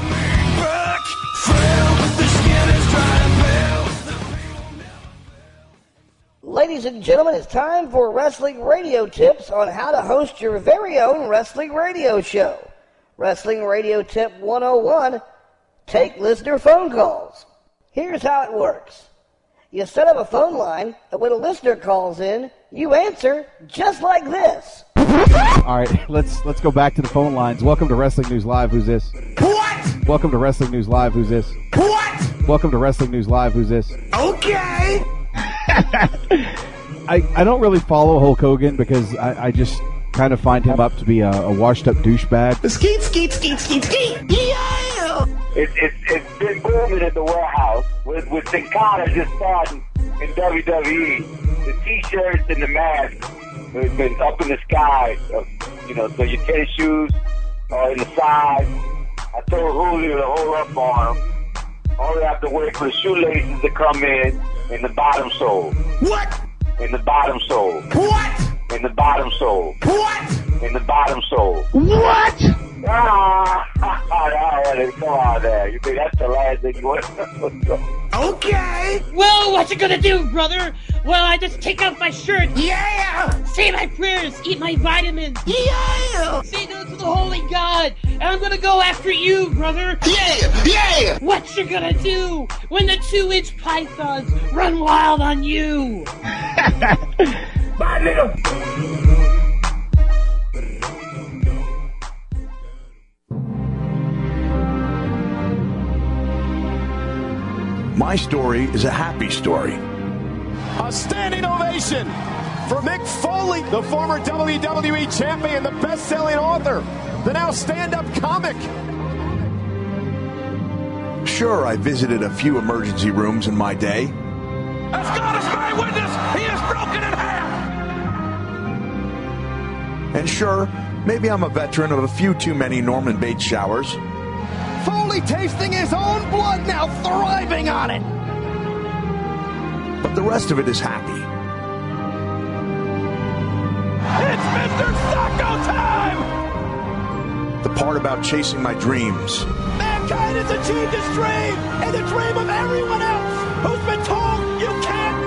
Ladies and gentlemen, it's time for wrestling radio tips on how to host your very own wrestling radio show. Wrestling Radio Tip one oh one, take listener phone calls. Here's how it works. You set up a phone line, and when a listener calls in, you answer just like this. All right, let's let's go back to the phone lines. Welcome to Wrestling News Live. Who's this? What? Welcome to Wrestling News Live. Who's this? What? Welcome to Wrestling News Live. Who's this? Okay. I, I don't really follow Hulk Hogan because I, I just kind of find him up to be a, a washed-up douchebag. Skeet, skeet, skeet, skeet, skeet. Yeah. It's it's it's been booming at the warehouse with with Sin Cara just starting in W W E. The T-shirts and the masks have been up in the sky. Uh, you know, so your tennis shoes are in the side. I told Julio to hold up on them. Only have to wait for the shoelaces to come in in the bottom sole. What? In the bottom sole. What? In the bottom sole. What? In the bottom sole. What? Ah, come on there. You think that's the last thing you want? Okay. Well, what you gonna do, brother? Well, I just take off my shirt. Yeah. Say my prayers. Eat my vitamins. Yeah. Say no to the holy God. And I'm gonna go after you, brother. Yeah. Yeah. What you gonna do when the two-inch pythons run wild on you? Bye, little. My story is a happy story. A standing ovation for Mick Foley, the former W W E champion, the best-selling author, the now stand-up comic. Sure, I visited a few emergency rooms in my day. As God is my witness, he is broken in half. And sure, maybe I'm a veteran of a few too many Norman Bates showers. Foley tasting his own blood now, thriving on it. But the rest of it is happy. It's Mister Sacco time! The part about chasing my dreams. Mankind has achieved his dream, and the dream of everyone else who's been told you can't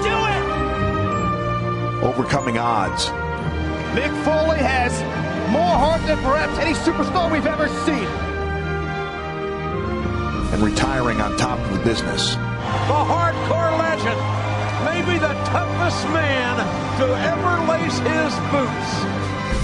do it! Overcoming odds. Mick Foley has more heart than perhaps any superstar we've ever seen. And retiring on top of the business. The hardcore legend may be the toughest man to ever lace his boots.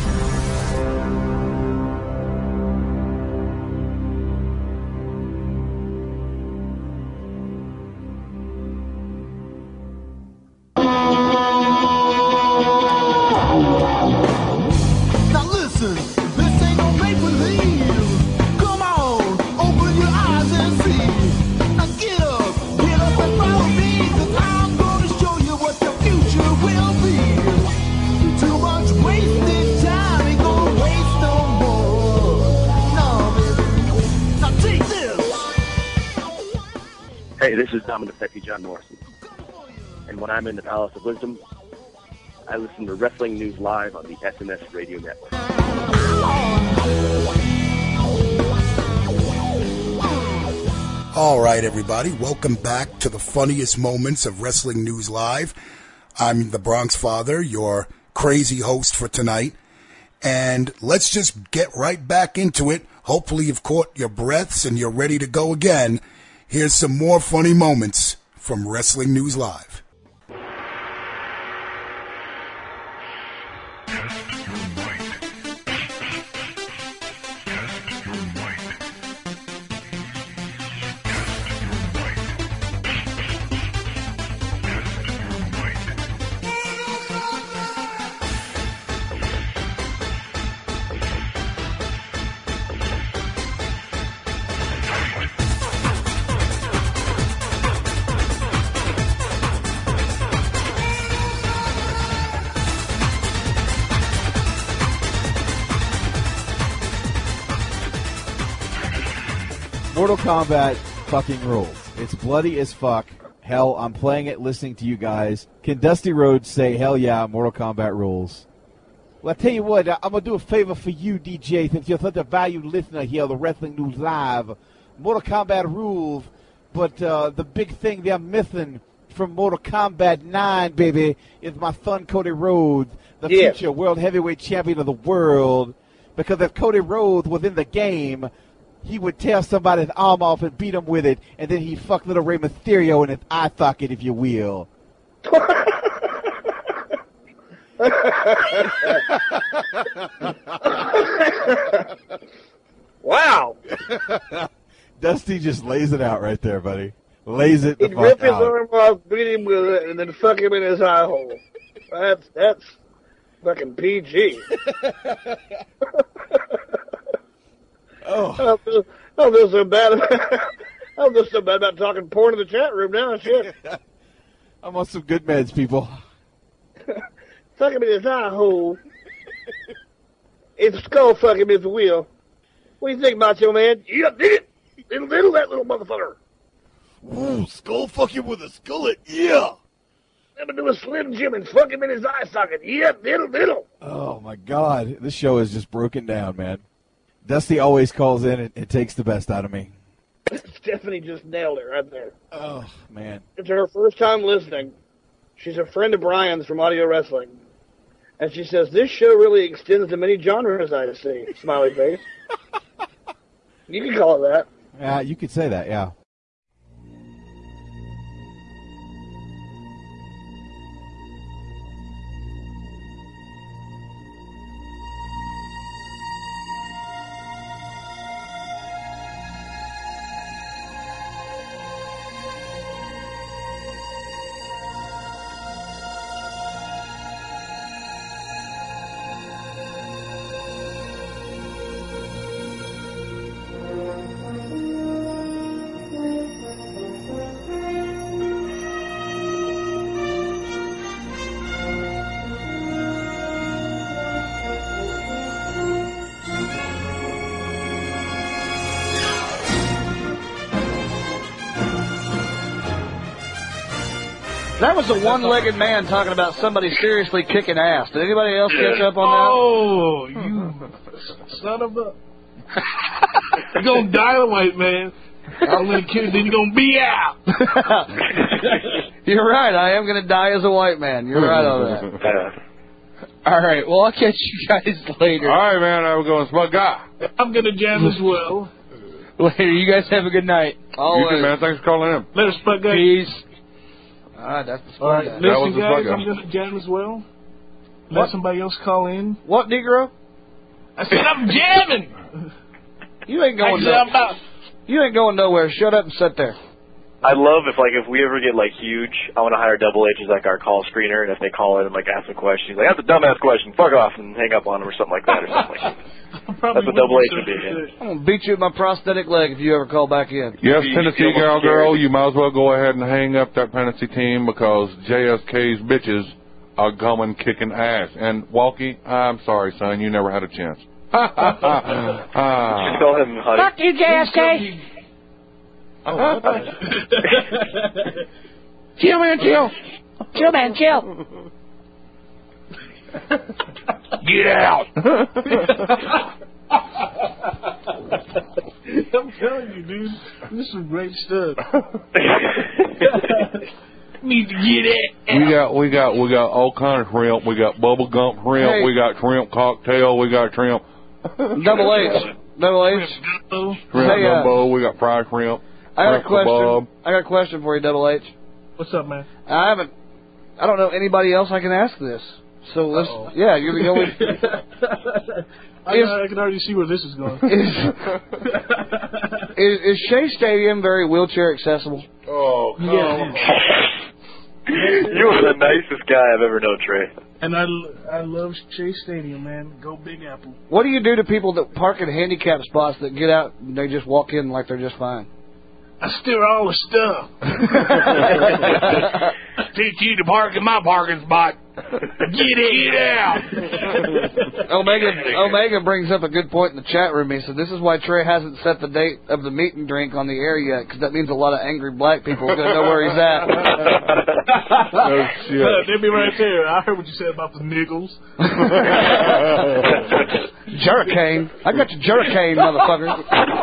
Now listen, this ain't no make-believe. Come on, open your eyes and see. Now get up, get up and follow me, 'cause I'm gonna show you what the future will be. Too much wasted time, ain't gonna waste no more. No, baby. Now take this. Hey, this is Dominic Becky John Morrison. And when I'm in the Palace of Wisdom, I listen to Wrestling News Live on the S N S Radio Network. All right, everybody, welcome back to the funniest moments of Wrestling News Live. I'm the Bronx Father, your crazy host for tonight. And let's just get right back into it. Hopefully you've caught your breaths and you're ready to go again. Here's some more funny moments from Wrestling News Live. Mortal Kombat fucking rules. It's bloody as fuck. Hell, I'm playing it listening to you guys. Can Dusty Rhodes say, hell yeah, Mortal Kombat rules? Well, I tell you what, I'm going to do a favor for you, D J, since you're such a valued listener here on the Wrestling News Live. Mortal Kombat rules, but uh, the big thing they're missing from Mortal Kombat nine, baby, is my son Cody Rhodes, the Yes. future world heavyweight champion of the world. Because if Cody Rhodes was in the game, he would tear somebody's arm off and beat him with it, and then he'd fuck little Rey Mysterio in his eye socket, if you will. Wow. Dusty just lays it out right there, buddy. Lays it the He'd fuck rip his out. arm off, beat him with it, and then fuck him in his eye hole. That's that's fucking P G. Oh. I don't feel, I don't feel so bad about, I don't feel so bad about talking porn in the chat room now. Shit. I'm on some good meds, people. Fuck him in his eye hole. It's skull fuck him if you will. What do you think, Macho Man? Yeah, did it. Little, little, that little motherfucker. Ooh, skull fuck him with a skullet, yeah. I'm gonna do a Slim Jim and fuck him in his eye socket. Yeah, diddle, diddle. Oh, my God. This show is just broken down, man. Dusty always calls in and, and takes the best out of me. Stephanie just nailed it right there. Oh, man. It's her first time listening. She's a friend of Brian's from Audio Wrestling. And she says, this show really extends to many genres I see. Smiley face. You can call it that. Yeah, you could say that, yeah. That was a one-legged man talking about somebody seriously kicking ass. Did anybody else catch up on Oh, you son of a... You're going to die the white man. I'm going to kill you, then you're going to be out. You're right. I am going to die as a white man. You're right on that. All right. Well, I'll catch you guys later. All right, man. I'm going to smoke guy. I'm going to jam as well. Later. You guys have a good night. Always. You too, man. Thanks for calling in. Later, Spud Guy. Peace. All right, that's the All right, guy. listen, guys, I'm going to jam as well. Let What? somebody else call in. What, Negro? I said I'm jamming. You ain't going I said I'm nowhere. about... You ain't going nowhere. Shut up and sit there. I'd love if, like, if we ever get, like, huge, I want to hire Double H as, like, our call screener, and if they call in and, like, ask a question, he's like, that's a dumbass question, fuck off, and hang up on him or something like that, or something like that. That's what Double H would be, yeah. I'm going to beat you with my prosthetic leg if you ever call back in. Yes, Tennessee Gal Girl, you might as well go ahead and hang up that Tennessee team because J S K's bitches are coming kicking ass. And, Walkie, I'm sorry, son, you never had a chance. Ha, ha, ha. Ah. Call him, honey. Fuck you, J S K. Oh, Chill, man, chill. Chill, man, chill. Get out. I'm telling you, dude. This is great stuff. Need to get it. We got, we got, we got all kind of shrimp. We got bubble gum shrimp. Hey. We got shrimp cocktail. We got shrimp. Double H. Double H. Shrimp Hey, uh, gumbo. We got fried shrimp. I got a shrimp question. kebab. I got a question for you, Double H. What's up, man? I haven't. I don't know anybody else I can ask this. So let's. Uh-oh. Yeah, you're the only. I, Is- I can already see where this is going. is, is Shea Stadium very wheelchair accessible? Oh, come Yeah. You are the nicest guy I've ever known, Trey. And I, I love Chase Stadium, man. Go Big Apple. What do you do to people that park in handicap spots that get out and they just walk in like they're just fine? I steer all the stuff. Teach you to park in my parking spot. Get it out. Omega Omega brings up a good point in the chat room. He said this is why Trey hasn't set the date of the meet and drink on the air yet, because that means a lot of angry black people are going to know where he's at. No shit. They'll be right there. I heard what you said about the niggles. Jerricane. I got your jerricane, motherfucker.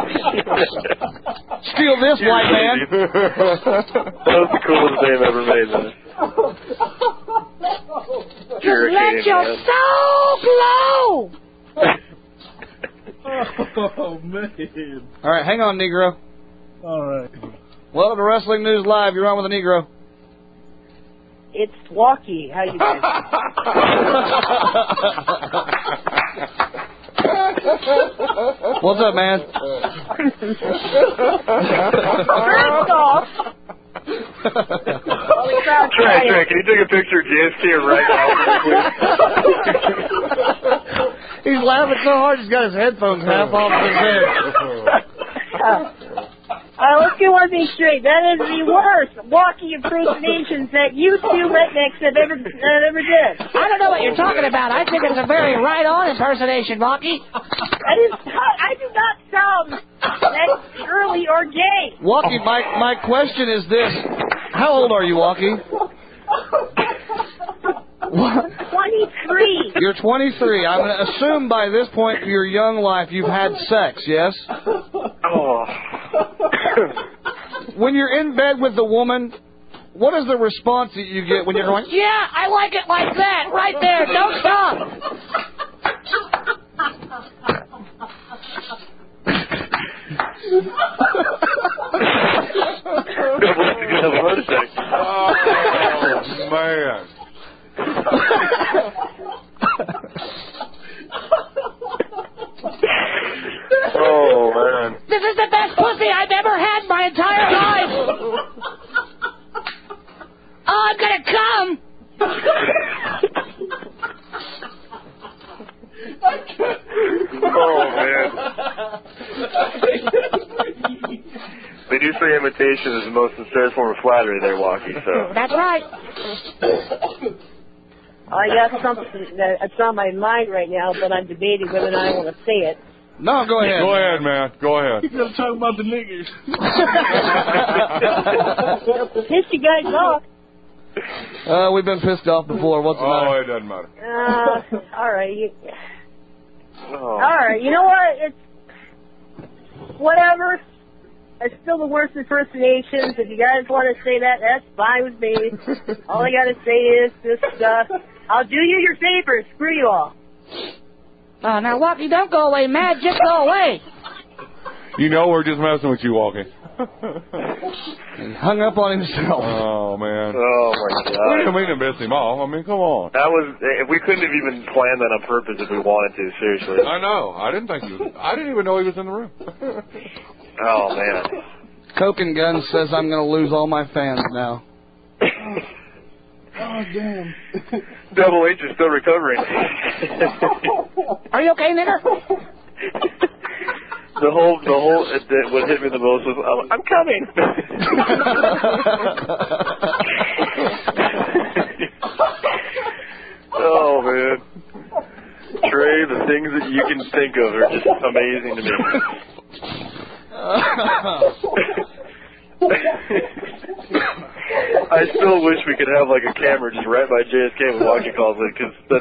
Steal this, white man. That was the coolest name ever made, man. Just let your soul glow. Oh, man. All right, hang on, Negro. All right. Welcome to Wrestling News Live. You're on with the Negro. It's Walkie. How you guys? What's up, man? First off, Trey, Trey, can you take a picture of J S K right now? He's laughing so hard he's got his headphones half off his head. Uh, let's get one thing straight. That is the worst walkie impersonations that you two rednecks have ever uh, ever did. I don't know what you're talking about. I think it's a very right-on impersonation, Walkie. That is, I do not sound that girly or gay. Walkie, my, my question is this. How old are you, Walkie? twenty-three. You're twenty-three. I'm going to assume by this point in your young life you've had sex, yes? Oh. When you're in bed with the woman, what is the response that you get when you're going, Yeah, I like it like that. Right there. Don't stop. Oh, man. Oh, man. This is the best pussy I've ever had my entire life. Oh, I'm gonna come. Oh, man. They do say imitation is the most sincere form of flattery there, Walkie, so. That's right. I got something that's on my mind right now, but I'm debating whether or not I want to say it. No, go ahead. Go ahead, man. Go ahead. He's going to talk about the niggers. Piss you guys off. Uh, we've been pissed off before. What's the oh, matter? it doesn't matter. Uh, all right. You, Oh. all right. You know what? It's whatever. It's still the worst impersonations. If you guys want to say that, that's fine with me. All I got to say is just, uh, I'll do you your favor. Screw you all. Oh, now, Walkie, don't go away mad. Just go away. You know we're just messing with you, Walkie. He hung up on himself. Oh, man. Oh, my God. We didn't mean to piss him off. I mean, come on. That was, we couldn't have even planned that on purpose if we wanted to, seriously. I know. I didn't think he was, I didn't even know he was in the room. Oh, man. Coke and Guns says I'm going to lose all my fans now. Oh, damn. Double H is still recovering. Are you okay, nigger? The whole, the whole, uh, the, what hit me the most was, um, I'm coming. Oh, man. Trey, the things that you can think of are just amazing to me. I still wish we could have like a camera just right by J S K when Walkie calls it, because that's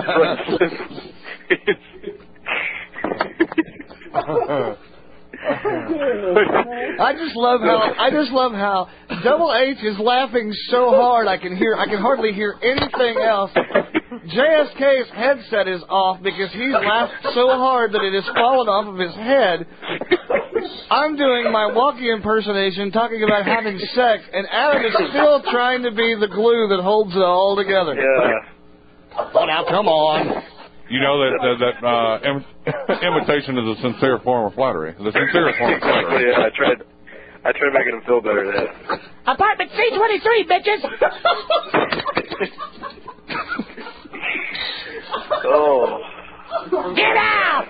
I just love how I just love how Double H is laughing so hard I can hear I can hardly hear anything else. J S K's headset is off because he's laughed so hard that it has fallen off of his head. I'm doing my Walkie impersonation, talking about having sex, and Adam is still trying to be the glue that holds it all together. Yeah. Oh, now come on. You know that that, that uh, im- imitation is a sincere form of flattery. The sincere form of flattery. Yeah, I tried. I tried making him feel better than that. Apartment C twenty-three, bitches. Oh. Get out.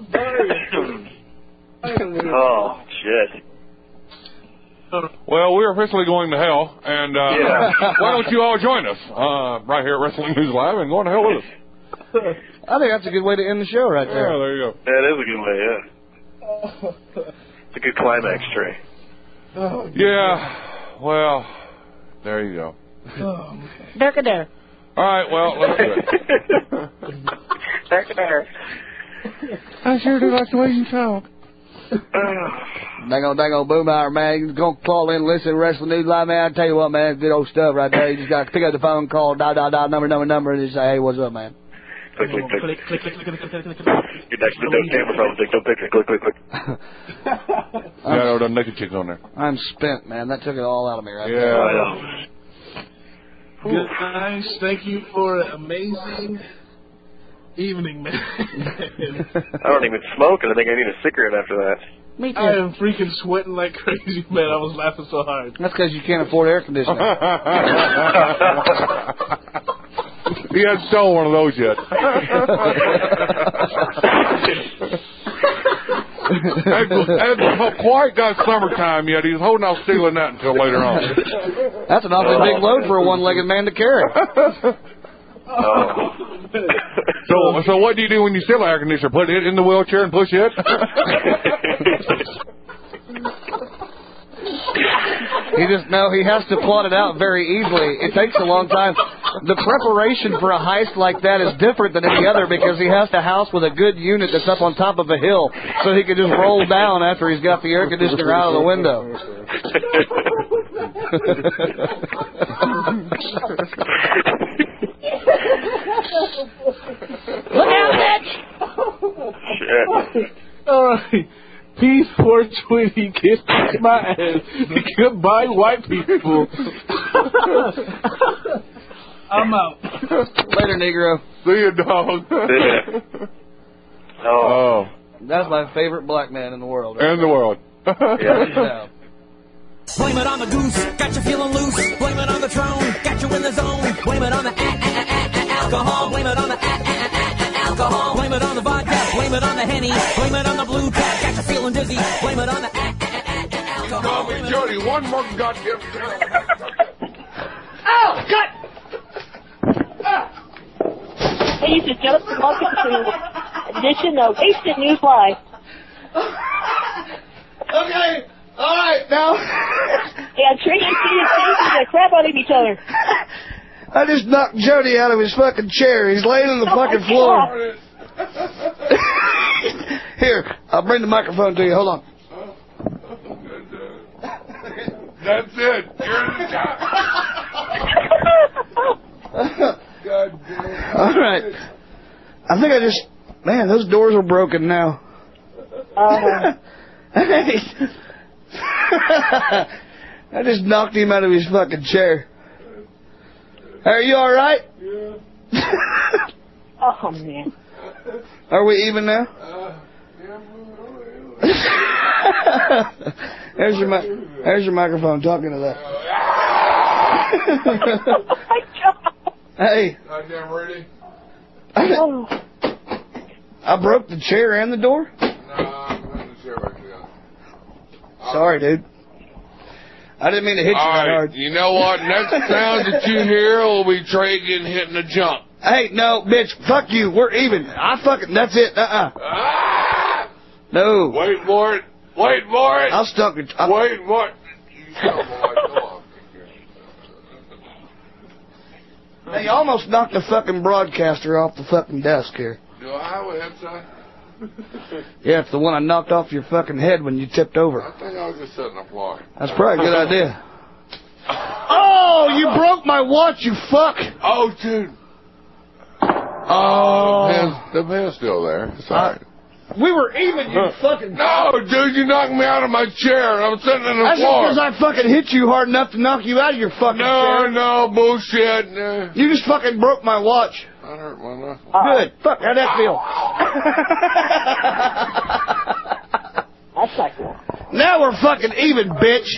Oh, shit. Well, we're officially going to hell, and uh, Yeah. why don't you all join us uh, right here at Wrestling News Live and go on to hell with us? I think that's a good way to end the show right there. Yeah, there you go. That is a good way, yeah. It's a good climax, Trey. Oh, Yeah, well, there you go. Oh, Durka there. All right, well, let's do it. Durka there. I sure do like the way you talk. Dango, dango, boom hour, man. You gonna call in, listen to Wrestling News Live, man. I tell you what, man, it's good old stuff right there. You just gotta pick up the phone, call, dial, dial, dial, number, number, number, and just say, hey, what's up, man? Click, click, click. Click, click, click, click, click, click, click, click. Your next to no camera phone, take no picture. Click, click, click. Yeah, there were the naked chicks on there. I'm spent, man. That took it all out of me right Yeah, there. I know. Good guys, thank you for an amazing evening, man. I don't even smoke, and I think I need a cigarette after that. Me too. I am freaking sweating like crazy, man. I was laughing so hard. That's because you can't afford air conditioning. He hasn't stolen one of those yet. Hasn't quite got summertime yet. He's holding off stealing that until later on. That's an awfully big load for a one-legged man to carry. So, so what do you do when you steal an air conditioner? Put it in the wheelchair and push it? He just no, he has to plot it out very easily. It takes a long time. The preparation for a heist like that is different than any other because he has to house with a good unit that's up on top of a hill, so he can just roll down after he's got the air conditioner out of the window. Look out, bitch! Shit. All right. Peace, four twenty, kiss my ass. Goodbye, white people. I'm out. Later, Negro. See you, dog. Yeah. Oh. Oh. That's my favorite black man in the world. In the world. Yeah. Blame it on the goose, got you feeling loose. Blame it on the throne, got you in the zone. Blame it on the a- a- a- a- alcohol. Blame it on the a- a- a- alcohol. Blame it on the vodka. Blame it on the Henny. Blame it on the blue cat. Got you feeling dizzy. Blame it on the a- a- a- alcohol. Call me Jody. One more goddamn time. Oh, cut! Ladies and gentlemen, welcome to edition of Wasted News Live. Okay. All right, now. Yeah, Trey and Steve chasing the crap out of each other. I just knocked Jody out of his fucking chair. He's laying on the Oh, fucking my floor. Here, I'll bring the microphone to you. Hold on. That's it. You're in the top. God damn. All right. I think I just... Man, those doors are broken now. Uh-huh. I just knocked him out of his fucking chair. Are you all right? Yeah. Oh, man. Are we even now? Uh, there's your mi- there's your microphone talking to that. Hey. Goddamn ready? Oh. I broke the chair and the door? No, I'm putting the chair back together. Sorry, dude. I didn't mean to hit you All that right, hard. you know what? Next sound that you hear will be Trey getting hit in the jump. Hey, no, bitch, fuck you. We're even. I fucking, that's it. Uh-uh. Ah! No. Wait for it. Wait for it. I'll stuck it. I'll... Wait for it. You son of a white dog. Now, you almost knocked the fucking broadcaster off the fucking desk here. Do I have a headset? Yeah, it's the one I knocked off your fucking head when you tipped over. I think I was just sitting on the floor. That's probably a good idea. Oh, you broke my watch, you fuck! Oh, dude. Oh. The pen's, the pen's still there. It's all right. We were even, you fucking... No, dude, you knocked me out of my chair, and I'm sitting on the That's floor. because I fucking hit you hard enough to knock you out of your fucking no, chair. No, no, bullshit. No. You just fucking broke my watch. I hurt my knuckle. Good. Fuck, how'd that feel? That's not cool. Now we're fucking even, bitch.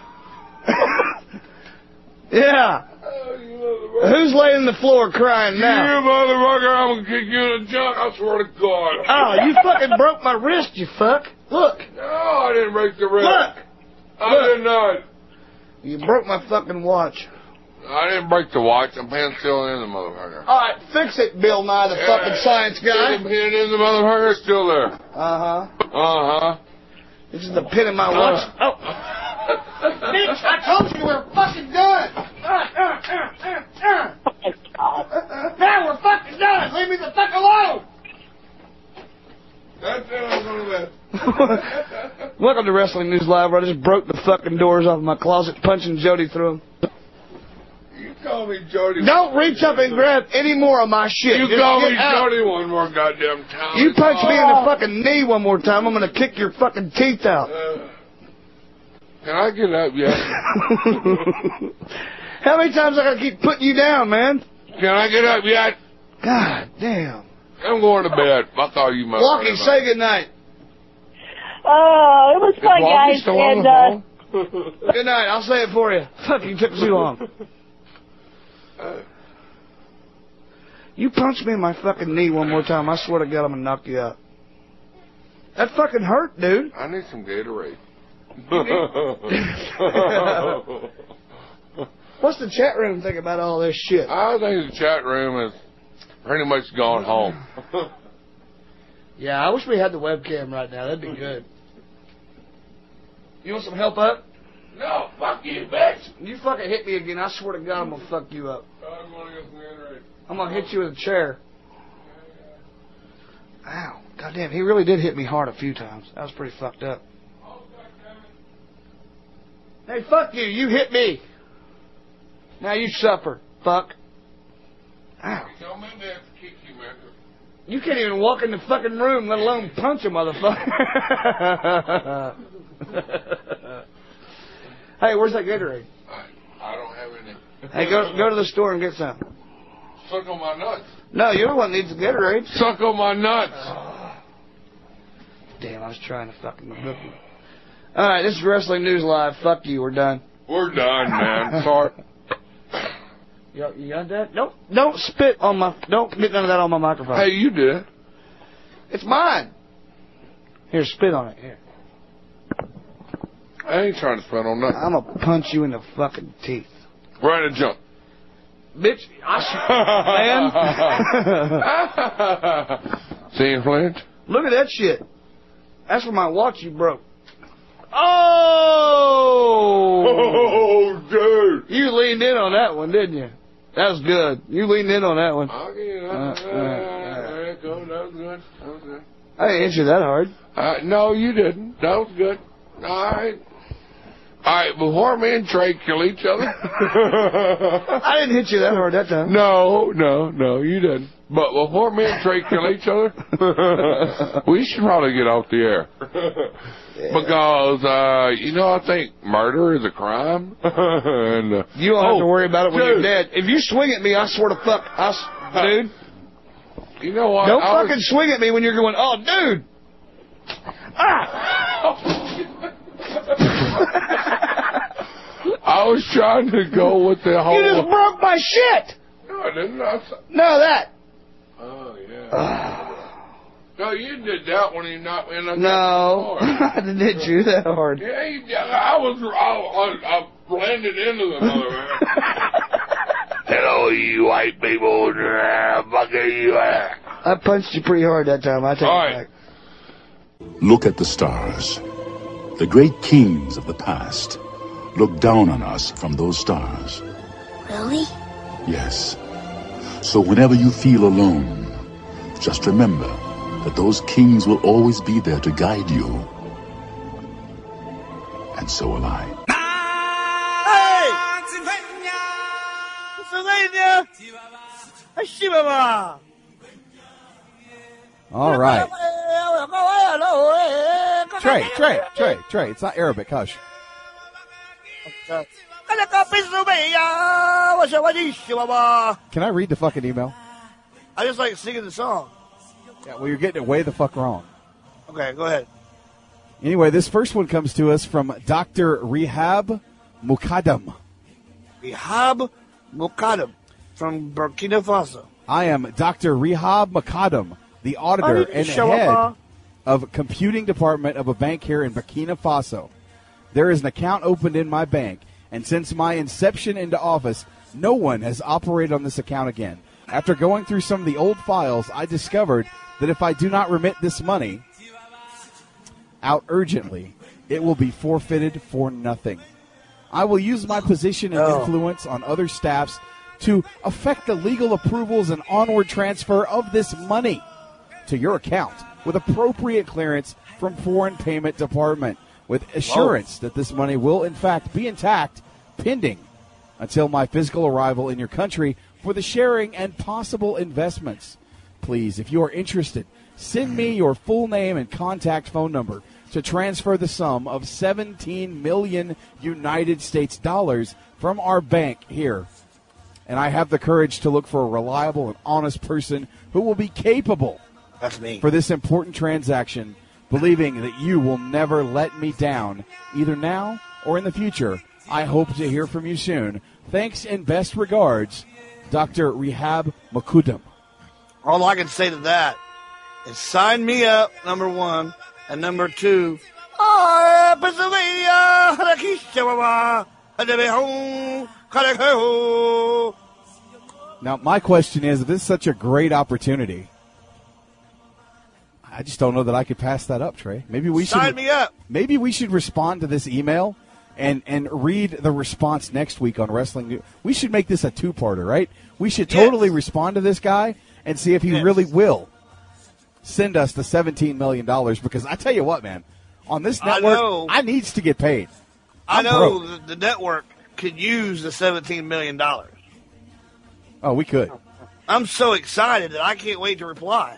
Yeah. Who's laying on the floor crying now? You motherfucker, I'm gonna kick you in the junk, I swear to God. Oh, you fucking broke my wrist, you fuck. Look. No, I didn't break the wrist. Look. I Look. did not. You broke my fucking watch. I didn't break the watch. I'm paying still in the motherfucker. All right, fix it, Bill Nye, the Yeah. fucking science guy. The pin in the motherfucker is still there. Uh-huh. Uh-huh. This is the pin in my watch. Uh. Oh. Bitch, I told you we're fucking done. Uh, uh, uh, uh, uh. Now we're fucking done. Leave me the fuck alone. That's it. I'm going to bed. Welcome to Wrestling News Live, where I just broke the fucking doors off my closet, punching Jody through them. You call me Jody. Don't reach up and grab any more of my shit. You Just call get me out. Jody one more goddamn time. You punch me in the fucking knee one more time, I'm gonna kick your fucking teeth out. Uh, can I get up yet? How many times I gotta keep putting you down, man? Can I get up yet? God damn. I'm going to bed. Fuck all you motherfuckers. Walkie, say goodnight. Oh, it was Is fun, Walkie guys. still on And the uh, phone? Good night. I'll say it for you. Fuck, you took too long. You punch me in my fucking knee one more time, I swear to God, I'm gonna knock you out. That fucking hurt, dude. I need some Gatorade. What's the chat room think about all this shit? I think the chat room is pretty much gone home. Yeah, I wish we had the webcam right now. That'd be good. You want some help up? No, fuck you, bitch. You fucking hit me again, I swear to God, I'm gonna fuck you up. I'm going to get some Gatorade. I'm gonna hit you with a chair. Ow. Goddamn, he really did hit me hard a few times. That was pretty fucked up. Hey, fuck you. You hit me. Now you suffer. Fuck. Ow. Tell me that to kick you, man. You can't even walk in the fucking room, let alone punch a motherfucker. Hey, where's that Gatorade? I, I don't have any. Hey, go go to the store and get some. Suck on my nuts. No, you're the one that needs the Gatorade. Suck on my nuts. Damn, I was trying to fucking book you. All right, this is Wrestling News Live. Fuck you, we're done. We're done, man. Sorry. You, you got that? Don't don't spit on my. Don't get none of that on my microphone. Hey, you did it. It's mine. Here, spit on it. Here. I ain't trying to spit on nothing. I'm gonna punch you in the fucking teeth. Right and jump. Bitch, I should. See you, Flint? Look at that shit. That's for my watch you broke. Oh! Oh, dude. You leaned in on that one, didn't you? That was good. You leaned in on that one. I'll give you that. Uh, uh, There you go. That was good. That was good. I didn't hit you that hard. Uh, no, you didn't. That was good. All right. All right, before me and Trey kill each other. I didn't hit you that hard that time. No, no, no, you didn't. But before me and Trey kill each other, we should probably get off the air. Yeah. Because, uh, you know, I think murder is a crime. and, uh, you don't oh, have to worry about it when dude. you're dead. If you swing at me, I swear to fuck, I, dude. You know what? Don't I fucking was... swing at me when you're going, oh, dude. Ah! I was trying to go with the whole... You just broke my shit! No, I didn't. I... No, that. Oh, yeah. No, you did that when you knocked me in the No, I didn't hit you that hard. Yeah, you did. I was... I, I, I blended into the mother. Hello, you white people. Fuck you. I punched you pretty hard that time. I take All it right. back. Look at the stars. The great kings of the past look down on us from those stars. Really? Yes. So whenever you feel alone, just remember that those kings will always be there to guide you. And so will I. All right. Trey, Trey, Trey, Trey. It's not Arabic. Hush. Can I read the fucking email? I just like singing the song. Yeah, well, you're getting it way the fuck wrong. Okay, go ahead. Anyway, this first one comes to us from Doctor Rehab Mukadam. Rehab Mukadam from Burkina Faso. I am Doctor Rehab Mukadam, the auditor and head of computing department of a bank here in Burkina Faso. There is an account opened in my bank, And since my inception into office, no one has operated on this account again. After going through some of the old files, I discovered that if I do not remit this money out urgently, it will be forfeited for nothing. I will use my position and Oh. influence on other staffs to affect the legal approvals and onward transfer of this money to your account with appropriate clearance from Foreign Payment Department, with assurance that this money will, in fact, be intact, pending until my physical arrival in your country for the sharing and possible investments. Please, if you are interested, send me your full name and contact phone number to transfer the sum of seventeen million United States dollars from our bank here. And I have the courage to look for a reliable and honest person who will be capable That's me. for this important transaction, believing that you will never let me down, either now or in the future. I hope to hear from you soon. Thanks and best regards, Doctor Rehab Makudam. All I can say to that is sign me up, number one, and number two, oh, Pennsylvania, Now, my question is, if this is such a great opportunity, I just don't know that I could pass that up, Trey. Maybe we should sign me up. Maybe we should respond to this email and, and read the response next week on Wrestling News. We should make this a two-parter, right? We should totally yes. respond to this guy and see if he yes. really will send us the seventeen million dollars, because I tell you what, man, on this network, I, I needs to get paid. I'm I know broke. the, the network could use the seventeen million dollars. Oh, we could. I'm so excited that I can't wait to reply.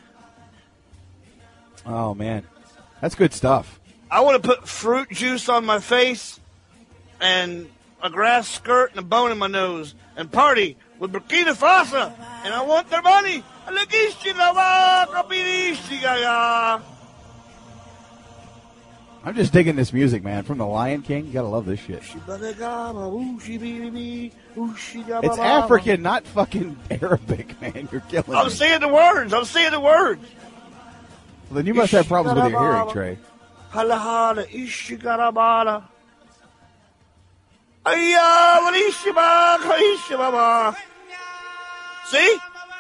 Oh, man. That's good stuff. I want to put fruit juice on my face and a grass skirt and a bone in my nose and party with Burkina Faso. And I want their money. I'm just digging this music, man. From The Lion King. You gotta love this shit. It's African, not fucking Arabic, man. You're killing me. I'm saying the words. I'm saying the words. Well, then you must have problems with your hearing, Trey. Hala hala ishigarabala. Ayya walishima kalishima. See?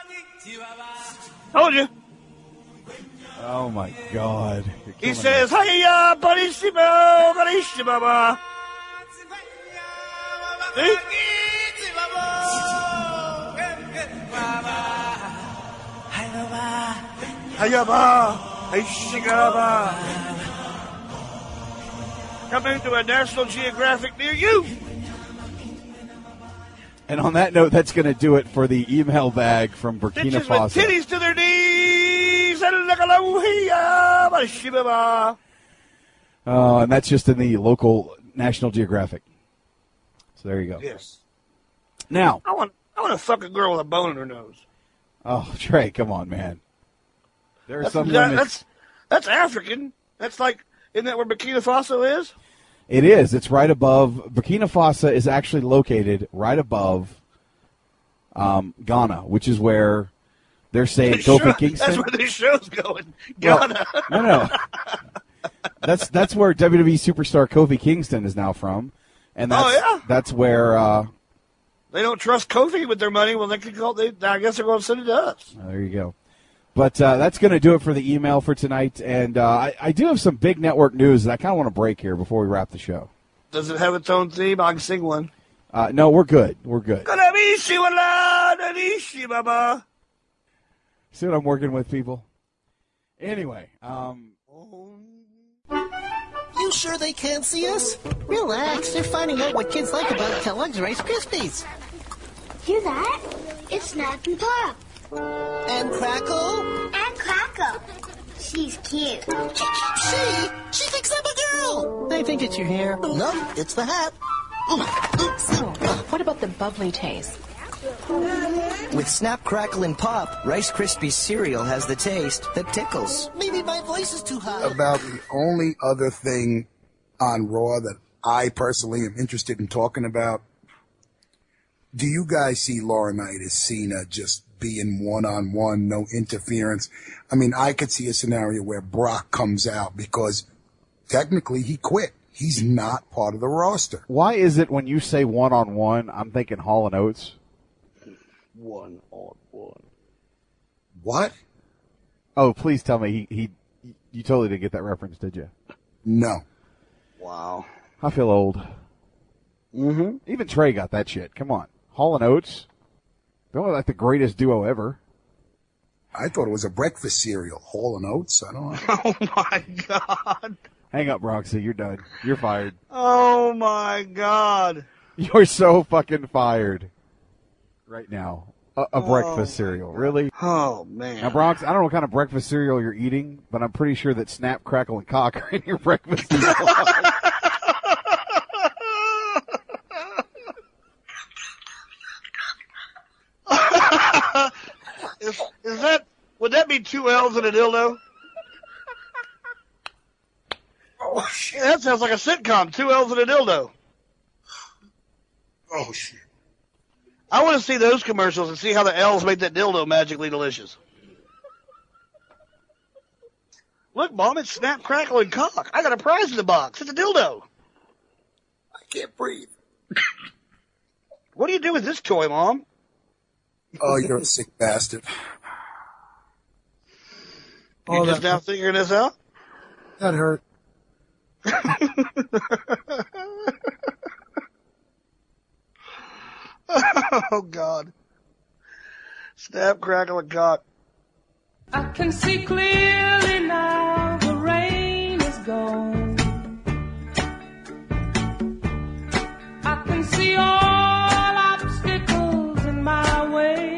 Told you. Oh my God. He says, Hayya balishima kalishima. See? Hayya ba. Coming to a National Geographic near you. And on that note, that's going to do it for the email bag from Burkina Bitches Faso. with titties to their knees. Oh, and that's just in the local National Geographic. So there you go. Yes. Now, I want I want to fuck a girl with a bone in her nose. Oh, Trey, come on, man. There are That's, some that, limits. that's that's African. That's like, isn't that where Burkina Faso is? It is. It's right above. Burkina Faso is actually located right above um, Ghana, which is where they're saying Kofi Sure, Kingston. That's where this show's going. Well, Ghana. no, no. That's that's where W W E superstar Kofi Kingston is now from, and that's Oh, yeah? that's where. Uh, They don't trust Kofi with their money. Well, they could go. They, I guess they're going to send it to us. there you go. But uh, that's going to do it for the email for tonight, and uh, I, I do have some big network news that I kind of want to break here before we wrap the show. Does it have its own theme? I can sing one. Uh, no, we're good. We're good. See See what I'm working with, people? Anyway. Um, You sure they can't see us? Relax, they're finding out what kids like about Kellogg's Rice Krispies. Hear that? It's Snap and Pop. And Crackle? And Crackle. She's cute. She? She thinks I'm a girl. I think it's your hair. No, it's the hat. So, what about the bubbly taste? With Snap, Crackle, and Pop, Rice Krispies cereal has the taste that tickles. Maybe my voice is too high. About the only other thing on Raw that I personally am interested in talking about, do you guys see Laurinaitis, Cena just being one-on-one, no interference? I mean, I could see a scenario where Brock comes out because technically he quit. He's not part of the roster. Why is it when you say one-on-one, I'm thinking Hall and Oates? One on one. What? Oh, please tell me he, he you totally didn't get that reference, did you? No. Wow. I feel old. Mm-hmm. Even Trey got that shit. Come on. Hall and Oates. They're only like the greatest duo ever. I thought it was a breakfast cereal. Hall and Oates? I don't know. Oh, my God. Hang up, Bronxy. You're done. You're fired. Oh, my God. You're so fucking fired right now. A, a Oh, breakfast cereal. Really? Oh, man. Now, Bronx, I don't know what kind of breakfast cereal you're eating, but I'm pretty sure that Snap, Crackle, and Cock are in your breakfast cereal. is, is that, would that be two L's and a dildo? Oh, shit. That sounds like a sitcom, two L's and a dildo. Oh, shit. I want to see those commercials and see how the L's make that dildo magically delicious. Look, Mom, it's Snap, Crackle, and Cock. I got a prize in the box. It's a dildo. I can't breathe. What do you do with this toy, Mom? Oh, you're a sick bastard. You Oh, just that- now figuring this out? That hurt. Oh, God. Snap, Crackle, and Cock. I can see clearly now the rain is gone. I can see all obstacles in my way.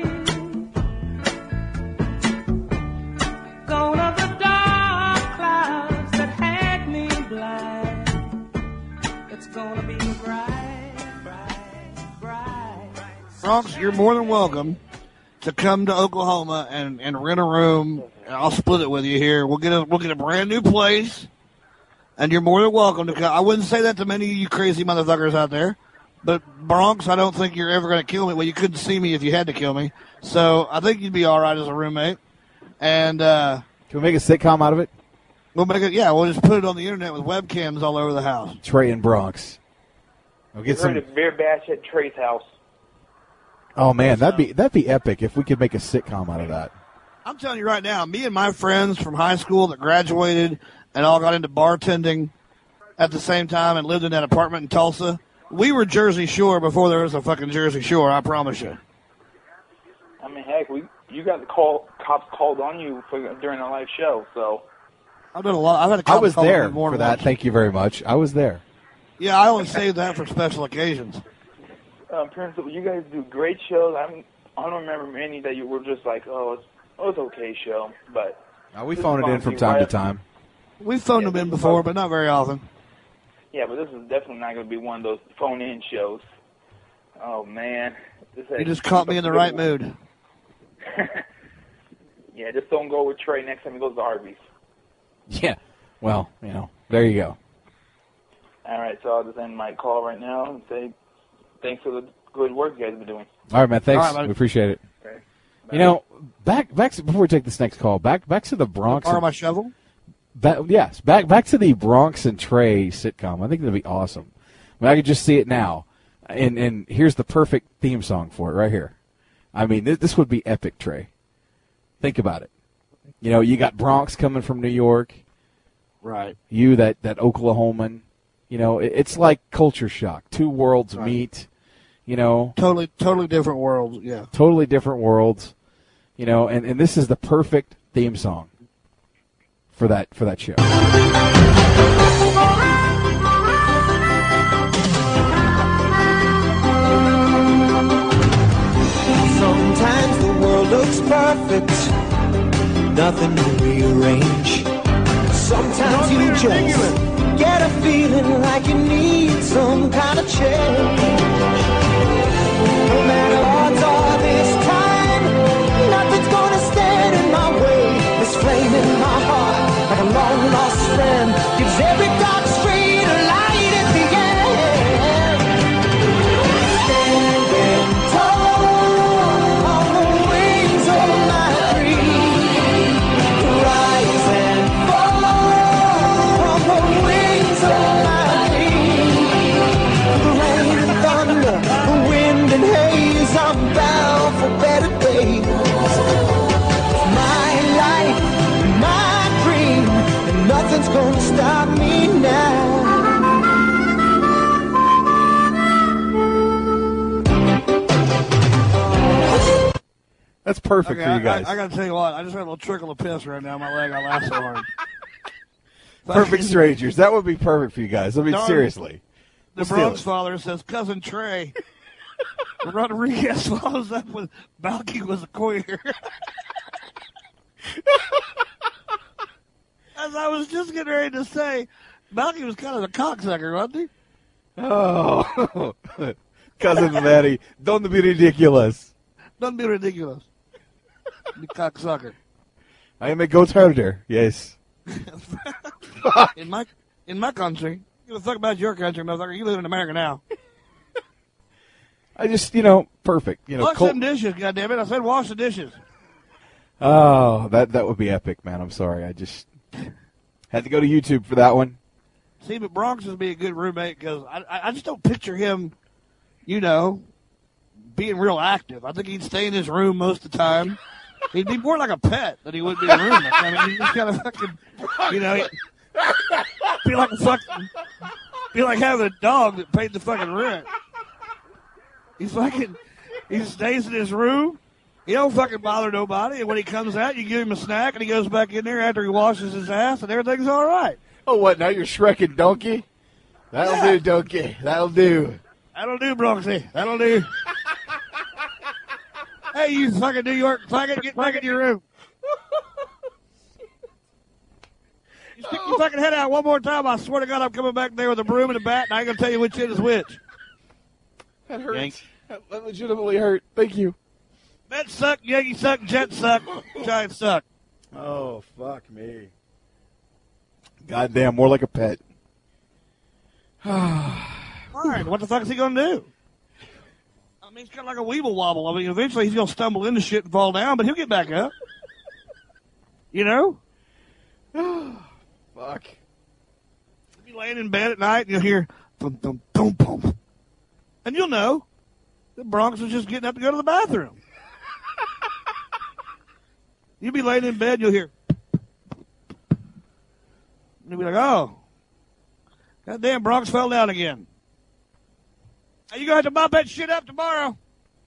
Gone are the dark clouds that had me blind. It's gonna be bright, bright, bright. Bronx, you're more than welcome to come to Oklahoma and, and rent a room. I'll split it with you here. We'll get a we'll get a brand new place, and you're more than welcome to come. I wouldn't say that to many of you crazy motherfuckers out there, but Bronx, I don't think you're ever going to kill me. Well, you couldn't see me if you had to kill me, so I think you'd be all right as a roommate. And uh, can we make a sitcom out of it? We'll make it. Yeah, we'll just put it on the internet with webcams all over the house. Trey and Bronx. We'll get We're some. at a beer bash at Trey's house. Oh man, that'd be that'd be epic if we could make a sitcom out of that. I'm telling you right now, me and my friends from high school that graduated and all got into bartending at the same time and lived in that apartment in Tulsa, we were Jersey Shore before there was a fucking Jersey Shore, I promise you. I mean, heck, we you got the call cops called on you for, during our live show, so. I've done a lot. I've had a I cop was call on there me more for than that. once. Thank you very much. I was there. Yeah, I only saved that for special occasions. Um, Principal, you guys do great shows. I don't, I don't remember many that you were just like, oh, it's, oh, it's okay show, but. Uh, we this phone it is in from honestly time right to up- time. We've phoned Yeah, them in this is before, about- but not very often. Yeah, but this is definitely not going to be one of those phone-in shows. Oh, man. This You just caught me in the right mood. Yeah, just don't go with Trey next time he goes to Arby's. Yeah. Well, you know, there you go. All right, so I'll just end my call right now and say thanks for the good work you guys have been doing. All right, man. Thanks. All right, man. We appreciate it. Okay. You know, back back to, before we take this next call, back back to the Bronx. Borrow and- my shovel? Ba- yes, back back to the Bronx and Trey sitcom. I think that'd be awesome. I mean, I could just see it now, and and here's the perfect theme song for it right here. I mean, this, this would be epic, Trey. Think about it. You know, you got Bronx coming from New York, right? You that that Oklahoman. You know, it, it's like culture shock. Two worlds Right. meet. You know, Totally, totally different world. Yeah. totally different worlds. You know, and, and this is the perfect theme song for that for that show. Sometimes the world looks perfect, nothing to rearrange. Sometimes you just get a feeling like you need some kind of change. No matter odds are this time, nothing's gonna stand in my way. This flame in my heart, like a long lost friend, gives every dark street a light at the end. Standing tall on the wings of my dream, rise and fall on the wings of my dream. That's perfect Okay, for you I- guys. I, I got to tell you what. I just had a little trickle of piss right now. My leg, I laughed so hard. Perfect strangers. That would be perfect for you guys. I mean, Darn. seriously. The We'll steal Bronx it. father says, Cousin Trey. Rodriguez follows up with Balky was a queer. As I was just getting ready to say, Balky was kind of a cocksucker, wasn't he? Oh, cousin Maddie, don't be ridiculous. Don't be ridiculous. Be cocksucker. I am a goat herder. Yes. in my in my country, give a fuck about your country, motherfucker. You live in America now. I just, you know, perfect. You know, Wash Col- them dishes, goddammit. I said wash the dishes. Oh, that that would be epic, man. I'm sorry. I just had to go to YouTube for that one. See, but Bronx would be a good roommate because I, I I just don't picture him, you know, being real active. I think he'd stay in his room most of the time. He'd be more like a pet than he would be a roommate. I mean, he'd just kind of fucking, you know, he'd be like a fucking, be like having a dog that paid the fucking rent. He's fucking, he stays in his room. He don't fucking bother nobody. And when he comes out, you give him a snack, and he goes back in there after he washes his ass, and everything's all right. Oh, what? Now you're Shrekking Donkey? That'll Yeah. do, Donkey. That'll do. That'll do, Bronxy. That'll do. Hey, you fucking New York faggot, get back in your room. You stick your fucking head out one more time, I swear to God I'm coming back there with a broom and a bat, and I ain't gonna tell you which end is which. That hurts. Yank. That that legitimately hurt. Thank you. Mets suck, Yankees suck, Jets suck, Giants suck. Oh, fuck me. Goddamn, more like a pet. Fine, what the fuck is he gonna do? I mean, he's kind of like a weeble wobble. I mean, eventually he's gonna stumble into shit and fall down, but he'll get back up. You know? Fuck. You'll be laying in bed at night and you'll hear thump, thump, thump, thump. And you'll know the Bronx was just getting up to go to the bathroom. You'll be laying in bed and you'll hear. And you'll be like, oh, goddamn Bronx fell down again. Are you going to have to mop that shit up tomorrow?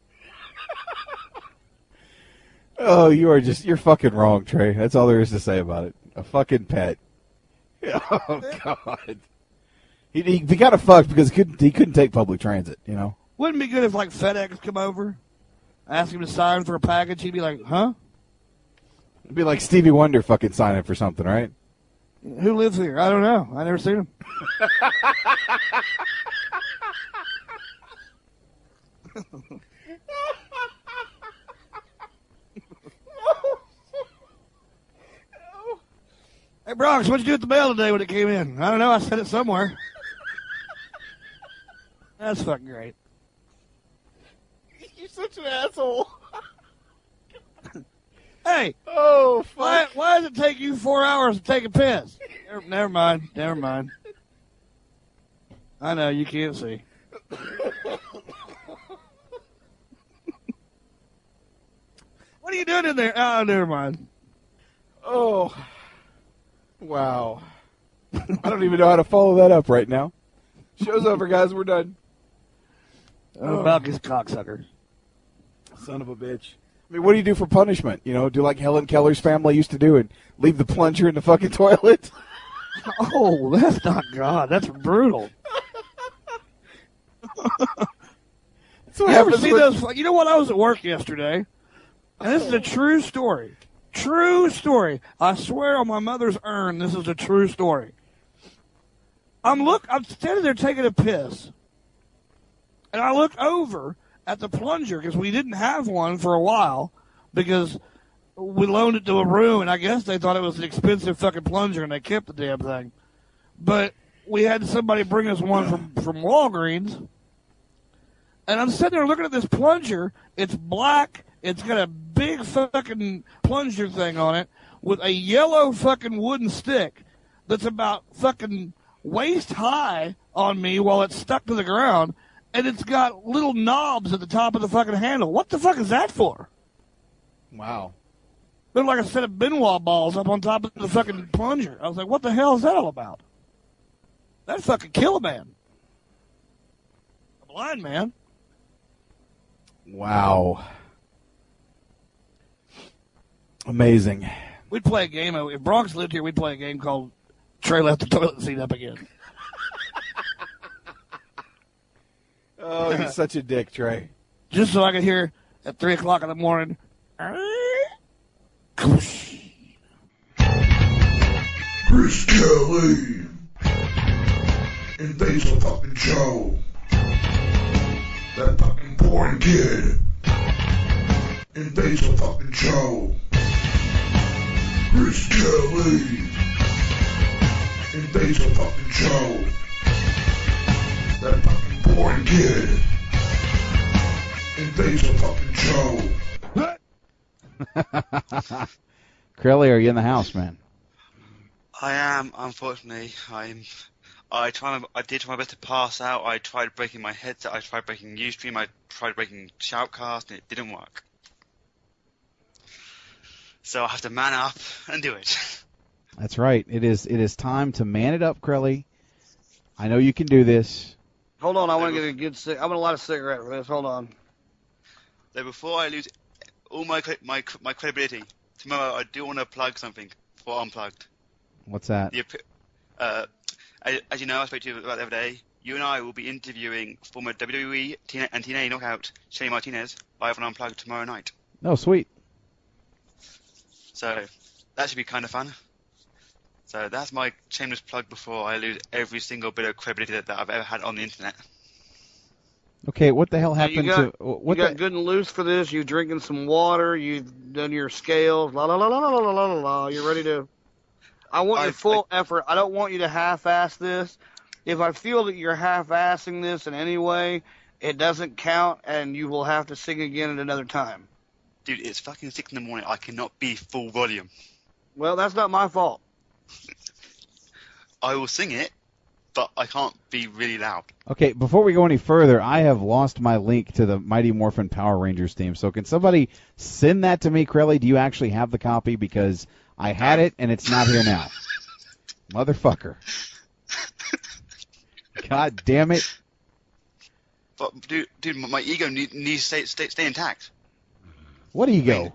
Oh, you are just, you're fucking wrong, Trey. That's all there is to say about it. A fucking pet. Oh, God. He, he, he got fucked because he couldn't, he couldn't take public transit, you know? Wouldn't it be good if, like, FedEx come over, ask him to sign for a package? He'd be like, huh? It'd be like Stevie Wonder fucking signing for something, right? Who lives here? I don't know. I never seen him. Hey, Bronx, what'd you do at the mail today when it came in? I don't know. I said it somewhere. That's fucking great. You're such an asshole. Hey. Oh, fuck. Why, why does it take you four hours to take a piss? Never, never mind. Never mind. I know, you can't see. What are you doing in there? Oh, never mind. Oh. Wow. I don't even know how to follow that up right now. Show's over, guys. We're done. Oh, about this cocksucker. Son of a bitch. I mean, what do you do for punishment? You know, do like Helen Keller's family used to do and leave the plunger in the fucking toilet? Oh, that's not God. That's brutal. So you ever see those? You know what? I was at work yesterday, and this is a true story. True story. I swear on my mother's urn, this is a true story. I'm look. I'm standing there taking a piss, and I look over at the plunger because we didn't have one for a while because we loaned it to a room, and I guess they thought it was an expensive fucking plunger, and they kept the damn thing. But we had somebody bring us one from from Walgreens. And I'm sitting there looking at this plunger. It's black. It's got a big fucking plunger thing on it with a yellow fucking wooden stick that's about fucking waist high on me while it's stuck to the ground. And it's got little knobs at the top of the fucking handle. What the fuck is that for? Wow. Looked like a set of Benoit balls up on top of the fucking plunger. I was like, what the hell is that all about? That'd fucking kill a man. A blind man. Wow. Amazing. We'd play a game. If Bronx lived here, we'd play a game called Trey Left the Toilet Seat Up Again. Oh, you're such a dick, Trey. Just so I could hear at three o'clock in the morning. Chris Kelly and Basil fucking Joe. That fucking porn kid and Basil fucking Joe. Chris Kelly and Basil fucking Joe. That fucking porn kid and Basil fucking Joe. Crowley, are you in the house, man? I am, unfortunately. I'm. I try. My, I did try my best to pass out. I tried breaking my headset. I tried breaking Ustream. I tried breaking Shoutcast, and it didn't work. So I have to man up and do it. That's right. It is. It is time to man it up, Crowley. I know you can do this. Hold on, I want to get a good. Cig- I want a lot of cigarette for this. Hold on. So before I lose all my my my credibility, tomorrow I do want to plug something for Unplugged. What's that? The, uh, as you know, I spoke to you about the other day. You and I will be interviewing former W W E and T N A knockout Shane Martinez live on Unplugged tomorrow night. Oh, sweet. So that should be kind of fun. So that's my shameless plug before I lose every single bit of credibility that, that I've ever had on the internet. Okay, what the hell So happened you got, to what you got the, good and loose for this. You drinking some water. You've done your scales. La la la la la la la la la. You're ready to. I want your full effort. I don't want you to half-ass this. If I feel that you're half-assing this in any way, it doesn't count, and you will have to sing again at another time. Dude, it's fucking six in the morning. I cannot be full volume. Well, that's not my fault. I will sing it, but I can't be really loud. Okay, before we go any further, I have lost my link to the Mighty Morphin Power Rangers theme. So can somebody send that to me, Crowley? Do you actually have the copy? Because I had it, and it's not here now. Motherfucker. God damn it. But, dude, dude my ego need, needs to stay, stay, stay intact. What ego?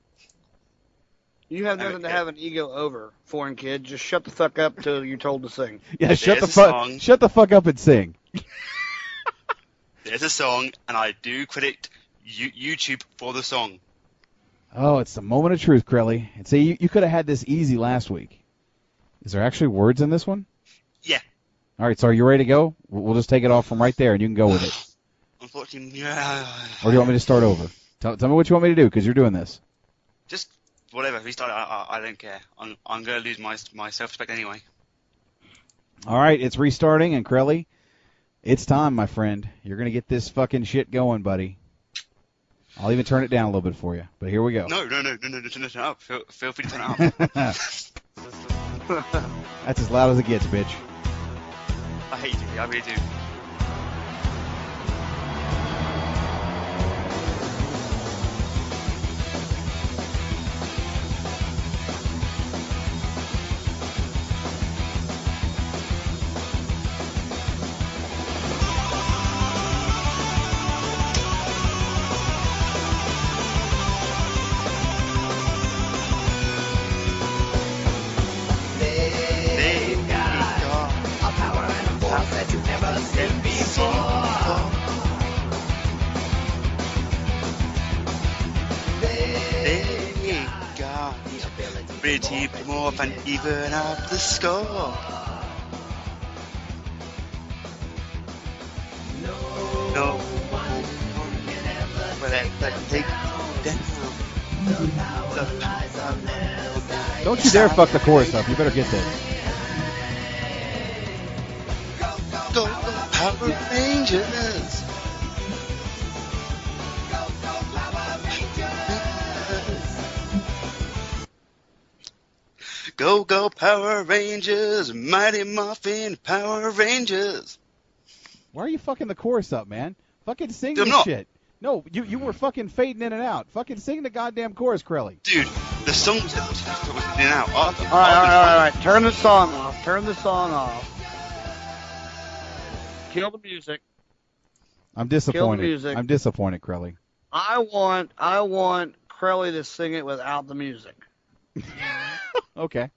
You have nothing to have an ego over, foreign kid. Just shut the fuck up till you're told to sing. Yeah, shut the fuck shut the fuck up and sing. There's a song, and I do credit you, YouTube for the song. Oh, it's the moment of truth, Crowley. And see, you, you could have had this easy last week. Is there actually words in this one? Yeah. All right, so are you ready to go? We'll we'll just take it off from right there, and you can go with it. Unfortunately, yeah. Or do you want me to start over? Tell, tell me what you want me to do, because you're doing this. Just whatever. Restart. I, I, I don't care. I'm, I'm going to lose my my self-respect anyway. All right, it's restarting, and Crowley, it's time, my friend. You're going to get this fucking shit going, buddy. I'll even turn it down a little bit for you, but here we go. No, no, no, no, no, no, turn it up. Feel, feel free to turn it up. That's as loud as it gets, bitch. I hate you. I really do. More than even up the score. No one will ever take down. Don't you dare fuck the chorus up. You better get this. Go, go, Power Rangers. Go, go, Power Rangers, Mighty Morphin Power Rangers. Why are you fucking the chorus up, man? Fucking sing Dude, this I'm not. shit. No, you you were fucking fading in and out. Fucking sing the goddamn chorus, Crowley. Dude, the song was in and out. All right, all right, all right, all right. Turn the song off. Turn the song off. Kill the music. I'm disappointed. music. I'm disappointed, Crowley. I want, I want Crowley to sing it without the music. Okay.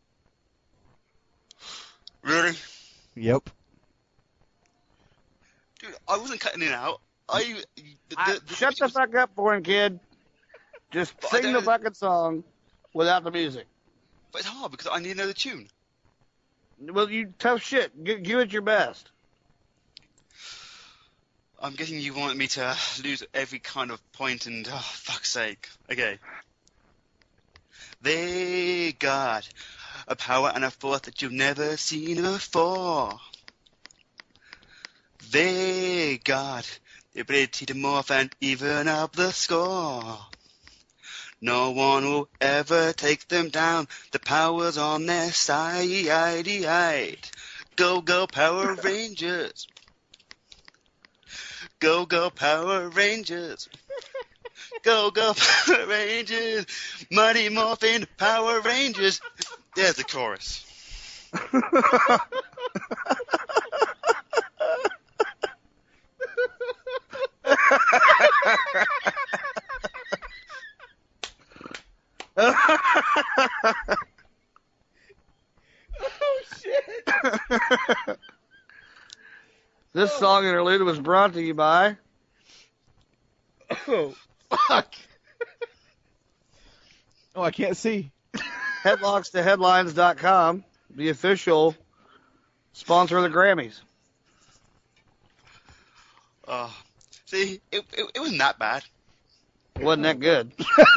Really? Yep. Dude, I wasn't cutting it out. I, the, I the, the shut the fuck up for him, kid. Just But I sing the don't- fucking song without the music. But it's hard because I need to know the tune. Well, you tough shit. Give, give it your best. I'm guessing you want me to lose every kind of point and, oh, fuck's sake. Okay. They got a power and a force that you've never seen before. They got the ability to morph and even up the score. No one will ever take them down. The power's on their side. Go, go, Power Rangers. Go, go, Power Rangers. Go, go, Power Rangers. Mighty Morphin Power Rangers. There's the chorus. Oh, shit. This song interlude was brought to you by. Oh, fuck. Oh, I can't see. Headlocks to headlines dot com, the official sponsor of the Grammys. Oh, see, it, it, it wasn't that bad. It wasn't that good.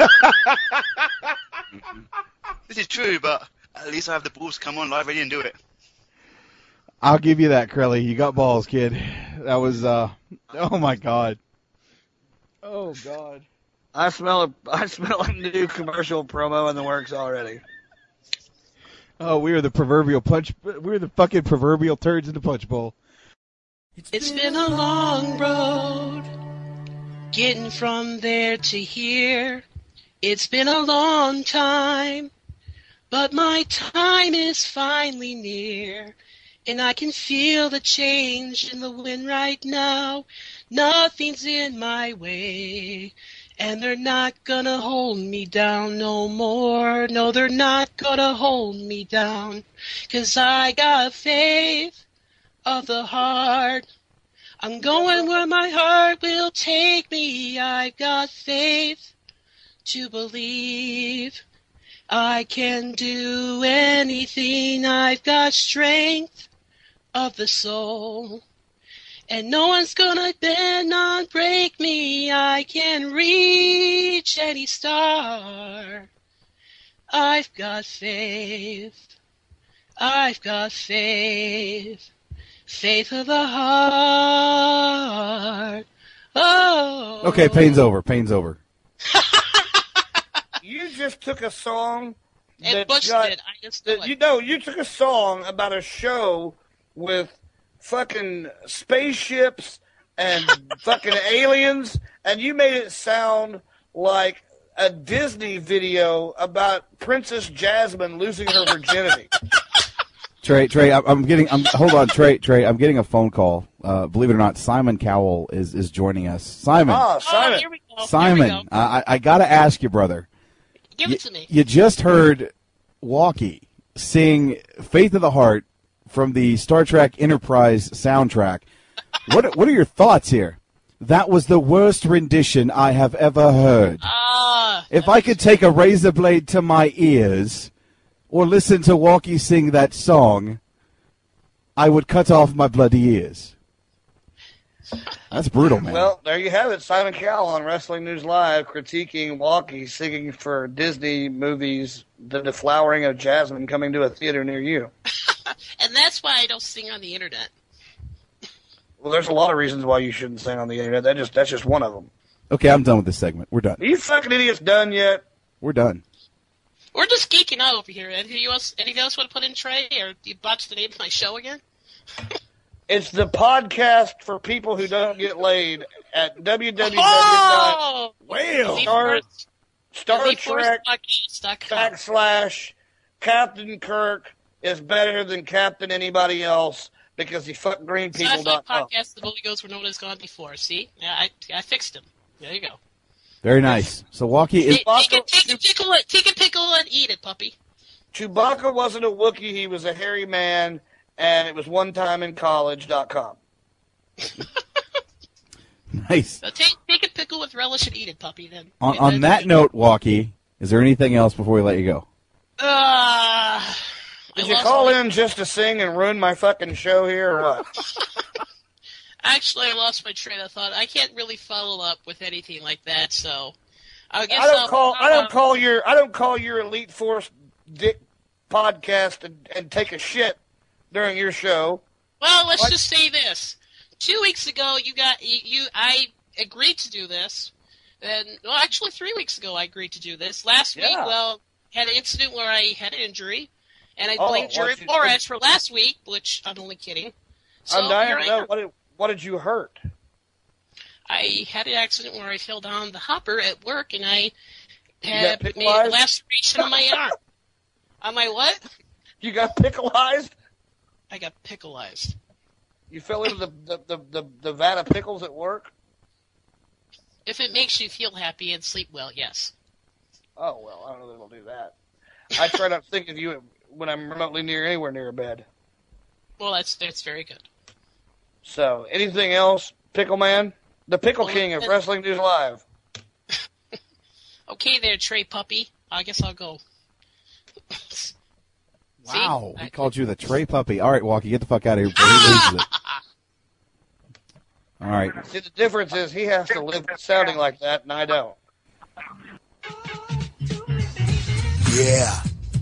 This is true, but at least I have the balls to come on live radio and do it. I'll give you that, Crowley. You got balls, kid. That was, uh, oh my God. Oh, God. I smell a, I smell a new commercial promo in the works already. Oh, we are the proverbial punch, we're the fucking proverbial turds in the punch bowl. It's been a long road getting from there to here. It's been a long time, but my time is finally near. And I can feel the change in the wind right now. Nothing's in my way. And they're not gonna hold me down no more. No, they're not gonna hold me down. 'Cause I got faith of the heart. I'm going where my heart will take me. I've got faith to believe I can do anything. I've got strength of the soul. And no one's gonna bend or break me. I can reach any star. I've got faith. I've got faith. Faith of the heart. Oh. Okay, pain's over. Pain's over. You just took a song And that Bush got, did. I just know that, it. you know, you took a song about a show with fucking spaceships and fucking aliens, and you made it sound like a Disney video about Princess Jasmine losing her virginity. Trey, Trey, I'm I'm getting. I'm hold on, Trey, Trey. I'm getting a phone call. Uh, believe it or not, Simon Cowell is is joining us. Simon, Ah, Simon. Oh, here we go. Simon, Here we go. I I gotta ask you, brother. Give you, it to me. You just heard Walkie sing "Faith of the Heart" from the Star Trek Enterprise soundtrack. What what are your thoughts here? That was the worst rendition I have ever heard. Ah. If I could take a razor blade to my ears or listen to Walkie sing that song, I would cut off my bloody ears. That's brutal, man. Well, there you have it. Simon Cowell on Wrestling News Live critiquing Walkie singing for Disney movies, The Deflowering of Jasmine, coming to a theater near you. And that's why I don't sing on the internet. Well, there's a lot of reasons why you shouldn't sing on the internet. That just that's just one of them. Okay, I'm done with this segment. We're done. Are you fucking idiots done yet? We're done. We're just geeking out over here. Anything else, anything else want to put in, Trey? Or you botched the name of my show again? It's the podcast for people who don't get laid at www. Oh! Well, The Star, Force- Star the Force Trek Podcast dot com. backslash Captain Kirk is better than Captain anybody else because he fucked green people. Sci-fi podcast, the Holy Ghosts were known as gone before. See? Yeah, I, I fixed him. There you go. Very nice. So, Walkie is... Take, take, a, take, a pickle, take a pickle and eat it, puppy. Chewbacca wasn't a Wookiee. He was a hairy man, and it was one time in college dot com. Nice. So take, take a pickle with relish and eat it, puppy, then. On, on that note, Walkie, is there anything else before we let you go? Uh, Did you call in just to sing and ruin my fucking show here, or what? Actually, I lost my train of thought. I can't really follow up with anything like that, so I guess I don't I'll, call. I don't uh, call your. I don't call your Elite Force Dick podcast and, and take a shit during your show. Well, let's What? just say this: two weeks ago, you got you. you I agreed to do this, and well, actually, three weeks ago, I agreed to do this. Last week, Yeah. well, had an incident where I had an injury, and I Oh, blamed Jerry what you- Flores for last week, which I'm only kidding. So I'm dying here to I know am. what did, what did you hurt? I had an accident where I fell down the hopper at work, and I You had got made a pickleized? laceration on my arm. On my what? You got pickleized? I got pickleized. You fell into the the, the, the, the vat of pickles at work? If it makes you feel happy and sleep well, yes. Oh well, I don't know that it'll do that. I try not to think of you when I'm remotely near anywhere near a bed. Well, that's that's very good. So, anything else, Pickle Man? The Pickle Well, King of then- Wrestling News Live. Okay there, Trey Puppy. I guess I'll go. Wow. He called you the Trey Puppy. All right, Walkie, get the fuck out of here before he loses it. All right. See, the difference is he has to live sounding like that, and I don't. Yeah.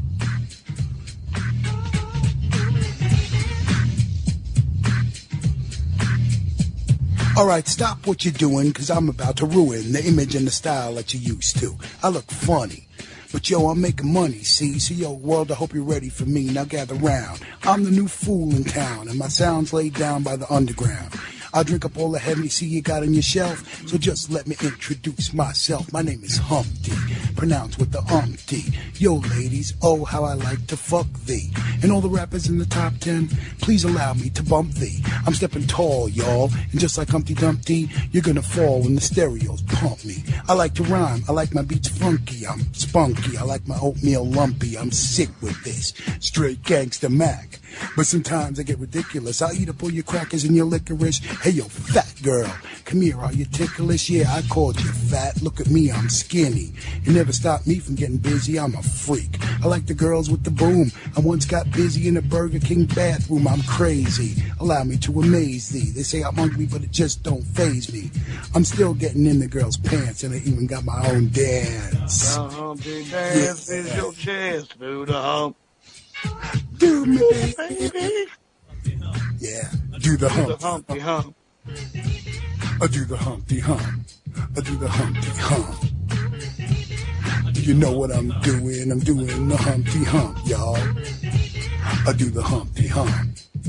All right, stop what you're doing, because I'm about to ruin the image and the style that you used to. I look funny. But yo, I'm making money, see? So yo, world, I hope you're ready for me. Now gather round. I'm the new fool in town, and my sound's laid down by the underground. I'll drink up all the Hennessy you got on your shelf, so just let me introduce myself. My name is Humpty, pronounced with the umpty. Yo, ladies, oh, how I like to fuck thee. And all the rappers in the top ten, please allow me to bump thee. I'm stepping tall, y'all, and just like Humpty Dumpty, you're gonna fall when the stereos pump me. I like to rhyme, I like my beats funky, I'm spunky, I like my oatmeal lumpy, I'm sick with this, straight gangster Mac. But sometimes I get ridiculous. I'll eat up all your crackers and your licorice. Hey, yo, fat girl, come here, are you ticklish? Yeah, I called you fat. Look at me, I'm skinny. You never stopped me from getting busy, I'm a freak. I like the girls with the boom. I once got busy in a Burger King bathroom, I'm crazy. Allow me to amaze thee. They say I'm hungry, but it just don't faze me. I'm still getting in the girls' pants, and I even got my own dance. The Humpty dance Yeah. is your chance, do the hump. Do me, baby. Yeah, do the Do the hump. Humpty hump. I do the Humpty hump. I do the Humpty hump. You know what I'm doing? I'm doing the Humpty hump, y'all. I do the Humpty hump.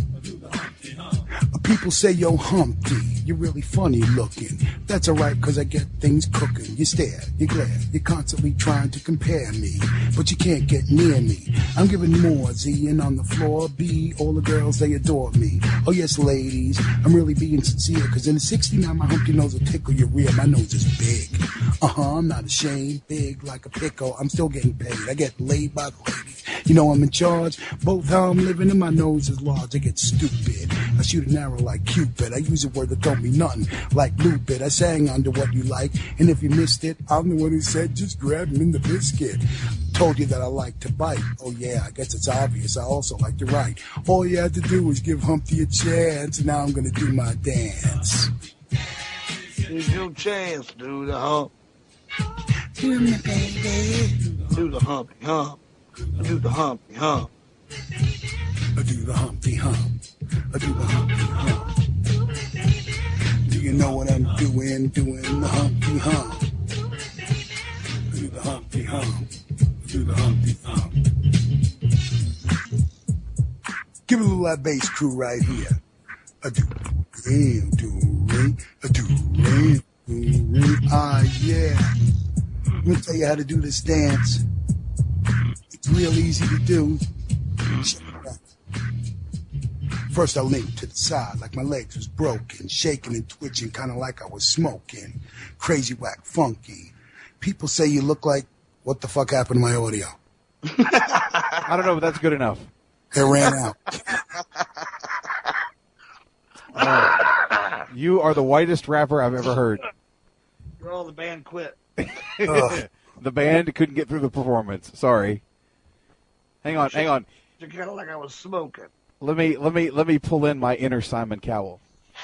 People say, yo, Humpty, you're really funny looking. That's alright, cause I get things cooking. You stare, you glare, you're constantly trying to compare me, but you can't get near me. I'm giving more Z, and on the floor, B, all the girls, they adore me. Oh yes, ladies, I'm really being sincere, cause in the sixty-nine, my Humpty nose will tickle your rear. My nose is big. Uh-huh, I'm not ashamed, big like a pickle. I'm still getting paid. I get laid by the ladies. You know I'm in charge. Both how I'm living and my nose is large. I get stupid. I shoot an arrow like Cupid. I use a word that don't mean nothing, like lupid. I sang under what you like, and if you missed it, I'm the one who said just grab him in the biscuit. Told you that I like to bite. Oh yeah, I guess it's obvious. I also like to write. All you had to do was give Humpty a chance, and now I'm gonna do my dance. Here's your chance, do the hump. Do me, baby. Do the Humpty hump. Do the Humpty hump. I do the Humpty hump. I do the Humpty hump. Do you know what I'm doing? Doing the Humpty hump. I do the Humpty hump. I do the Humpty hump. Give it a little that bass crew right here. I do ring, do ring, I do ring, do ring. Ah yeah. Let me tell you how to do this dance. It's real easy to do. First I leaned to the side like my legs was broken, shaking and twitching kinda like I was smoking. Crazy, whack, funky. people say you look like, what the fuck happened to my audio? I don't know, but that's good enough. It ran out. Oh, you are the whitest rapper I've ever heard. Girl, the band quit. The band couldn't get through the performance. Sorry. Hang on, hang on. It's kind of like I was smoking. Let me let me let me pull in my inner Simon Cowell.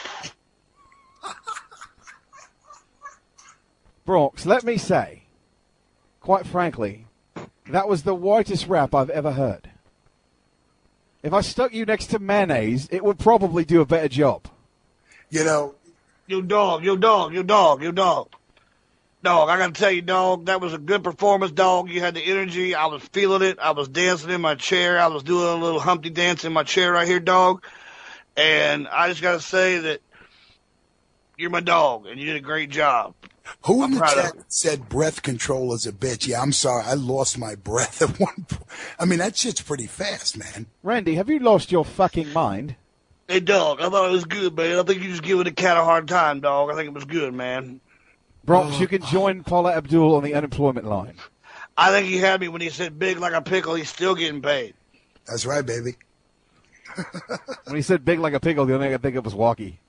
Bronx, let me say, quite frankly, that was the whitest rap I've ever heard. If I stuck you next to mayonnaise, it would probably do a better job. You know, you dog, you dog, you dog, you dog. Dog, I gotta tell you, dog, that was a good performance, dog. You had the energy. I was feeling it. I was dancing in my chair. I was doing a little Humpty dance in my chair right here, dog. And I just gotta say that you're my dog, and you did a great job. Who I'm in the proud of chat said breath control is a bitch? Yeah, I'm sorry. I lost my breath at one point. I mean, that shit's pretty fast, man. Randy, have you lost your fucking mind? Hey, dog, I thought it was good, man. I think you just giving the cat a hard time, dog. I think it was good, man. Bronx, you can join Paula Abdul on the unemployment line. I think he had me when he said big like a pickle. He's still getting paid. That's right, baby. When he said big like a pickle, the only thing I could think of was walkie.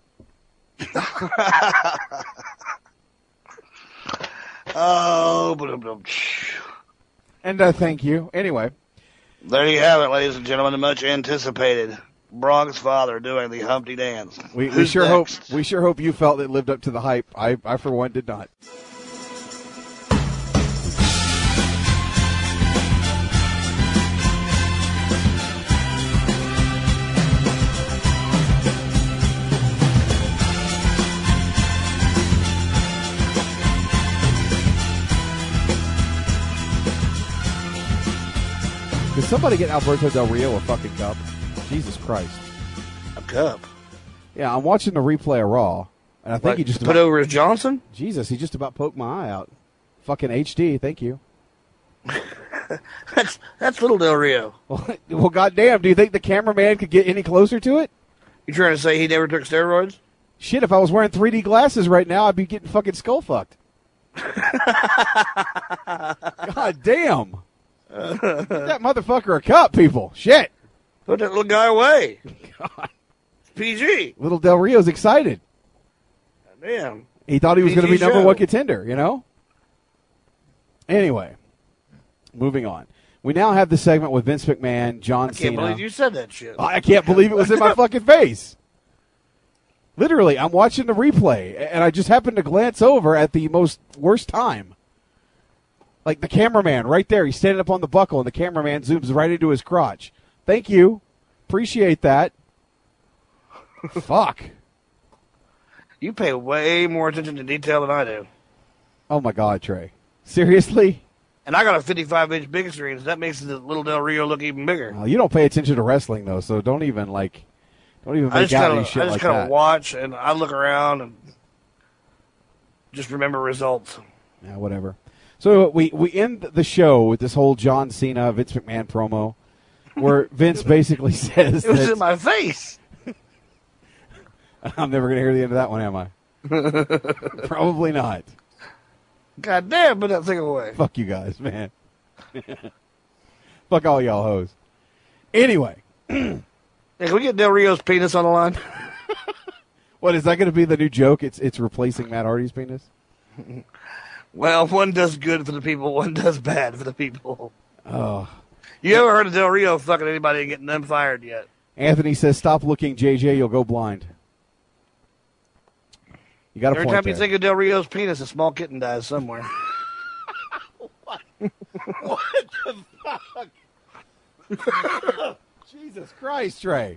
Oh, but and uh, thank you. Anyway, there you have it, ladies and gentlemen. The much anticipated Bronx father doing the Humpty dance. We, we Who's sure next? hope we sure hope you felt it lived up to the hype. I, I for one did not. Could somebody get Alberto Del Rio a fucking cup? Jesus Christ. A cup? Yeah, I'm watching the replay of Raw, and I think Like, he just put about, over his Johnson? Jesus, he just about poked my eye out. Fucking H D, thank you. that's that's little Del Rio. Well, well, goddamn, do you think the cameraman could get any closer to it? You trying to say he never took steroids? Shit, if I was wearing three D glasses right now, I'd be getting fucking skull fucked. God damn. Get that motherfucker a cup, people. Shit. Put that little guy away. God. It's P G. Little Del Rio's excited. Damn. He thought he was P G going to be number show. one contender, you know? Anyway, moving on. We now have the segment with Vince McMahon, John I can't Cena. believe you said that shit. I can't believe it was in my fucking face. Literally, I'm watching the replay, and I just happened to glance over at the most worst time. Like the cameraman right there, he's standing up on the buckle, and the cameraman zooms right into his crotch. Thank you. Appreciate that. Fuck. You pay way more attention to detail than I do. Oh, my God, Trey. Seriously? And I got a fifty-five inch big screen, so that makes the little Del Rio look even bigger. Well, you don't pay attention to wrestling, though, so don't even, like, don't even I make just out kinda, any shit I just like kind that. of watch, and I look around and just remember results. Yeah, whatever. So we, we end the show with this whole John Cena, Vince McMahon promo, where Vince basically says It was that, in my face. I'm never going to hear the end of that one, am I? Probably not. God damn, put that thing away. Fuck you guys, man. Fuck all y'all hoes. Anyway. Hey, can we get Del Rio's penis on the line? What, is that going to be the new joke? It's it's replacing Matt Hardy's penis? Well, one does good for the people, one does bad for the people. Oh. You ever heard of Del Rio fucking anybody and getting them fired yet? Anthony says, stop looking, J J, you'll go blind. You got a Every point time there. you think of Del Rio's penis, a small kitten dies somewhere. What? What the fuck? Jesus Christ, Trey.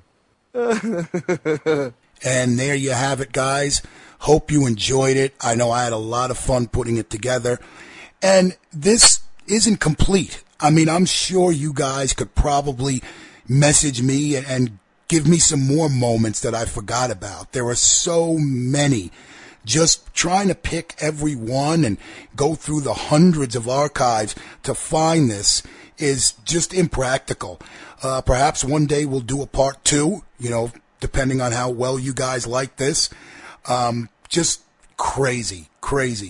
And there you have it, guys. Hope you enjoyed it. I know I had a lot of fun putting it together. And this isn't complete. I mean, I'm sure you guys could probably message me and, and give me some more moments that I forgot about. There are so many. Just trying to pick every one and go through the hundreds of archives to find this is just impractical. Uh, perhaps one day we'll do a part two, you know, depending on how well you guys like this. Um, just crazy, crazy.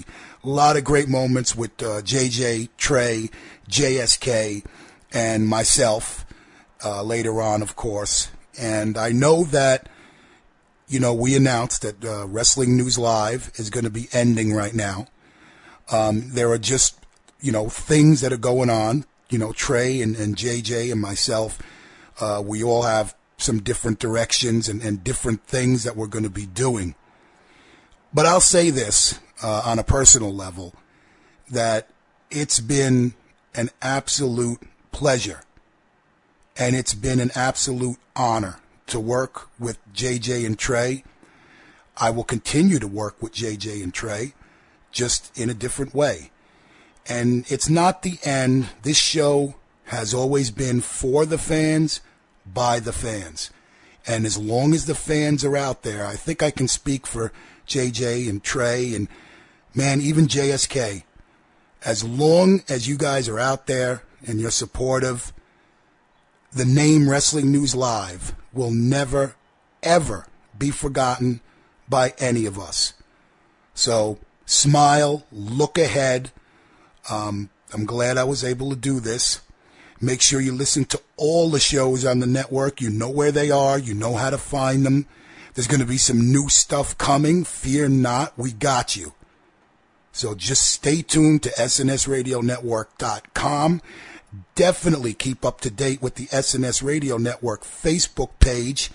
A lot of great moments with uh, J J, Trey, J S K, and myself uh, later on, of course. And I know that, you know, we announced that uh, Wrestling News Live is going to be ending right now. Um, there are just, you know, things that are going on. You know, Trey and, and J J and myself, uh, we all have some different directions and, and different things that we're going to be doing. But I'll say this uh, on a personal level, that it's been an absolute pleasure and it's been an absolute honor to work with J J and Trey. I will continue to work with J J and Trey, just in a different way. And it's not the end. This show has always been for the fans, by the fans. And as long as the fans are out there, I think I can speak for J J and Trey and, man, even J S K. As long as you guys are out there and you're supportive, the name Wrestling News Live will never, ever be forgotten by any of us. So smile, look ahead. Um, I'm glad I was able to do this. Make sure you listen to all the shows on the network. You know where they are. You know how to find them. There's going to be some new stuff coming. Fear not. We got you. So just stay tuned to S N S radio network dot com. Definitely keep up to date with the S N S Radio Network Facebook page.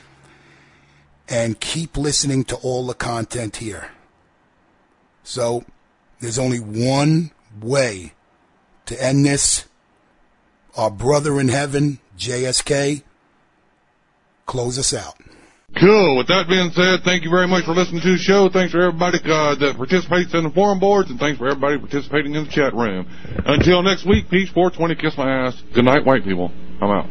And keep listening to all the content here. So there's only one way to end this. Our brother in heaven, J S K, close us out. Cool. With that being said, thank you very much for listening to the show. Thanks for everybody uh, that participates in the forum boards, and thanks for everybody participating in the chat room. Until next week, peace, four twenty, kiss my ass. Good night, white people. I'm out.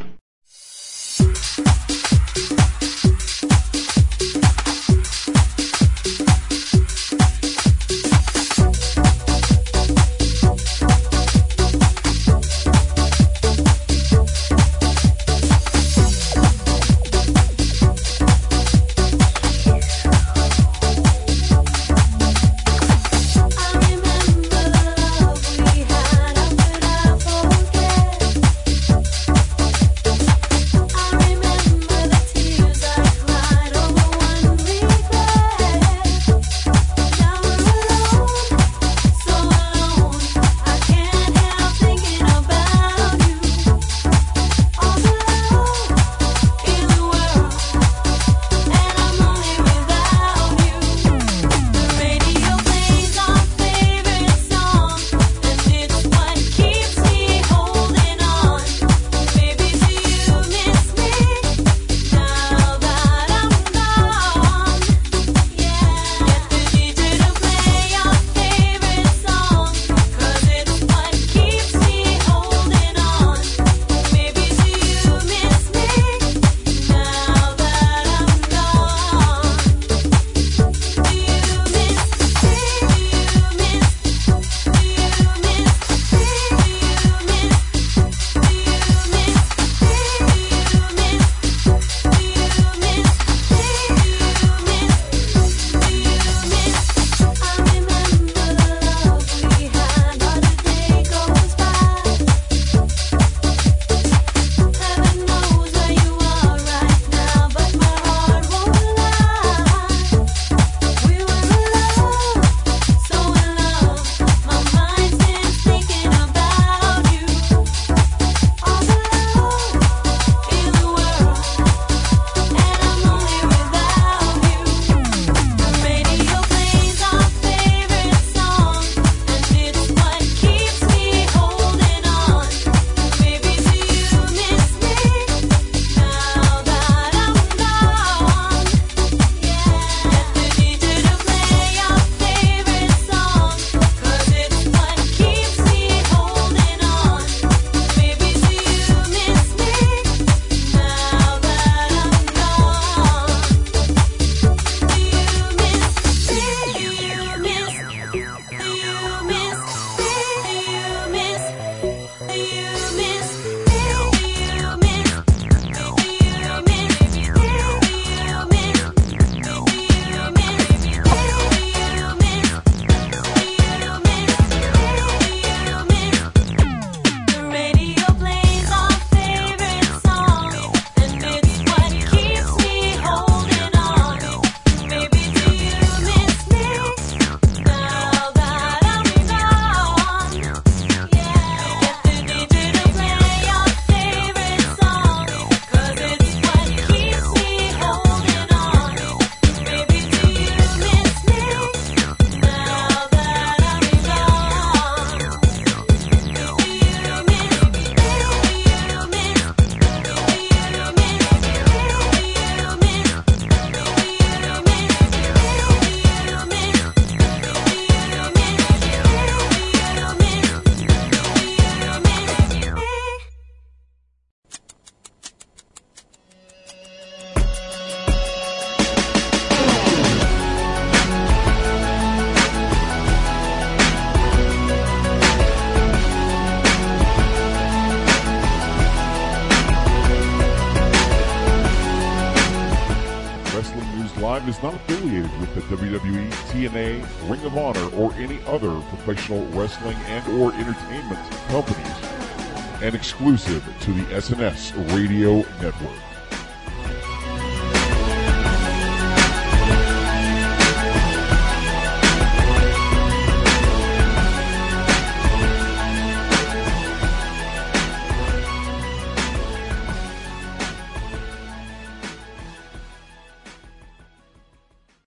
and is not affiliated with the W W E, T N A, Ring of Honor, or any other professional wrestling and or entertainment companies, and exclusive to the S N S Radio Network.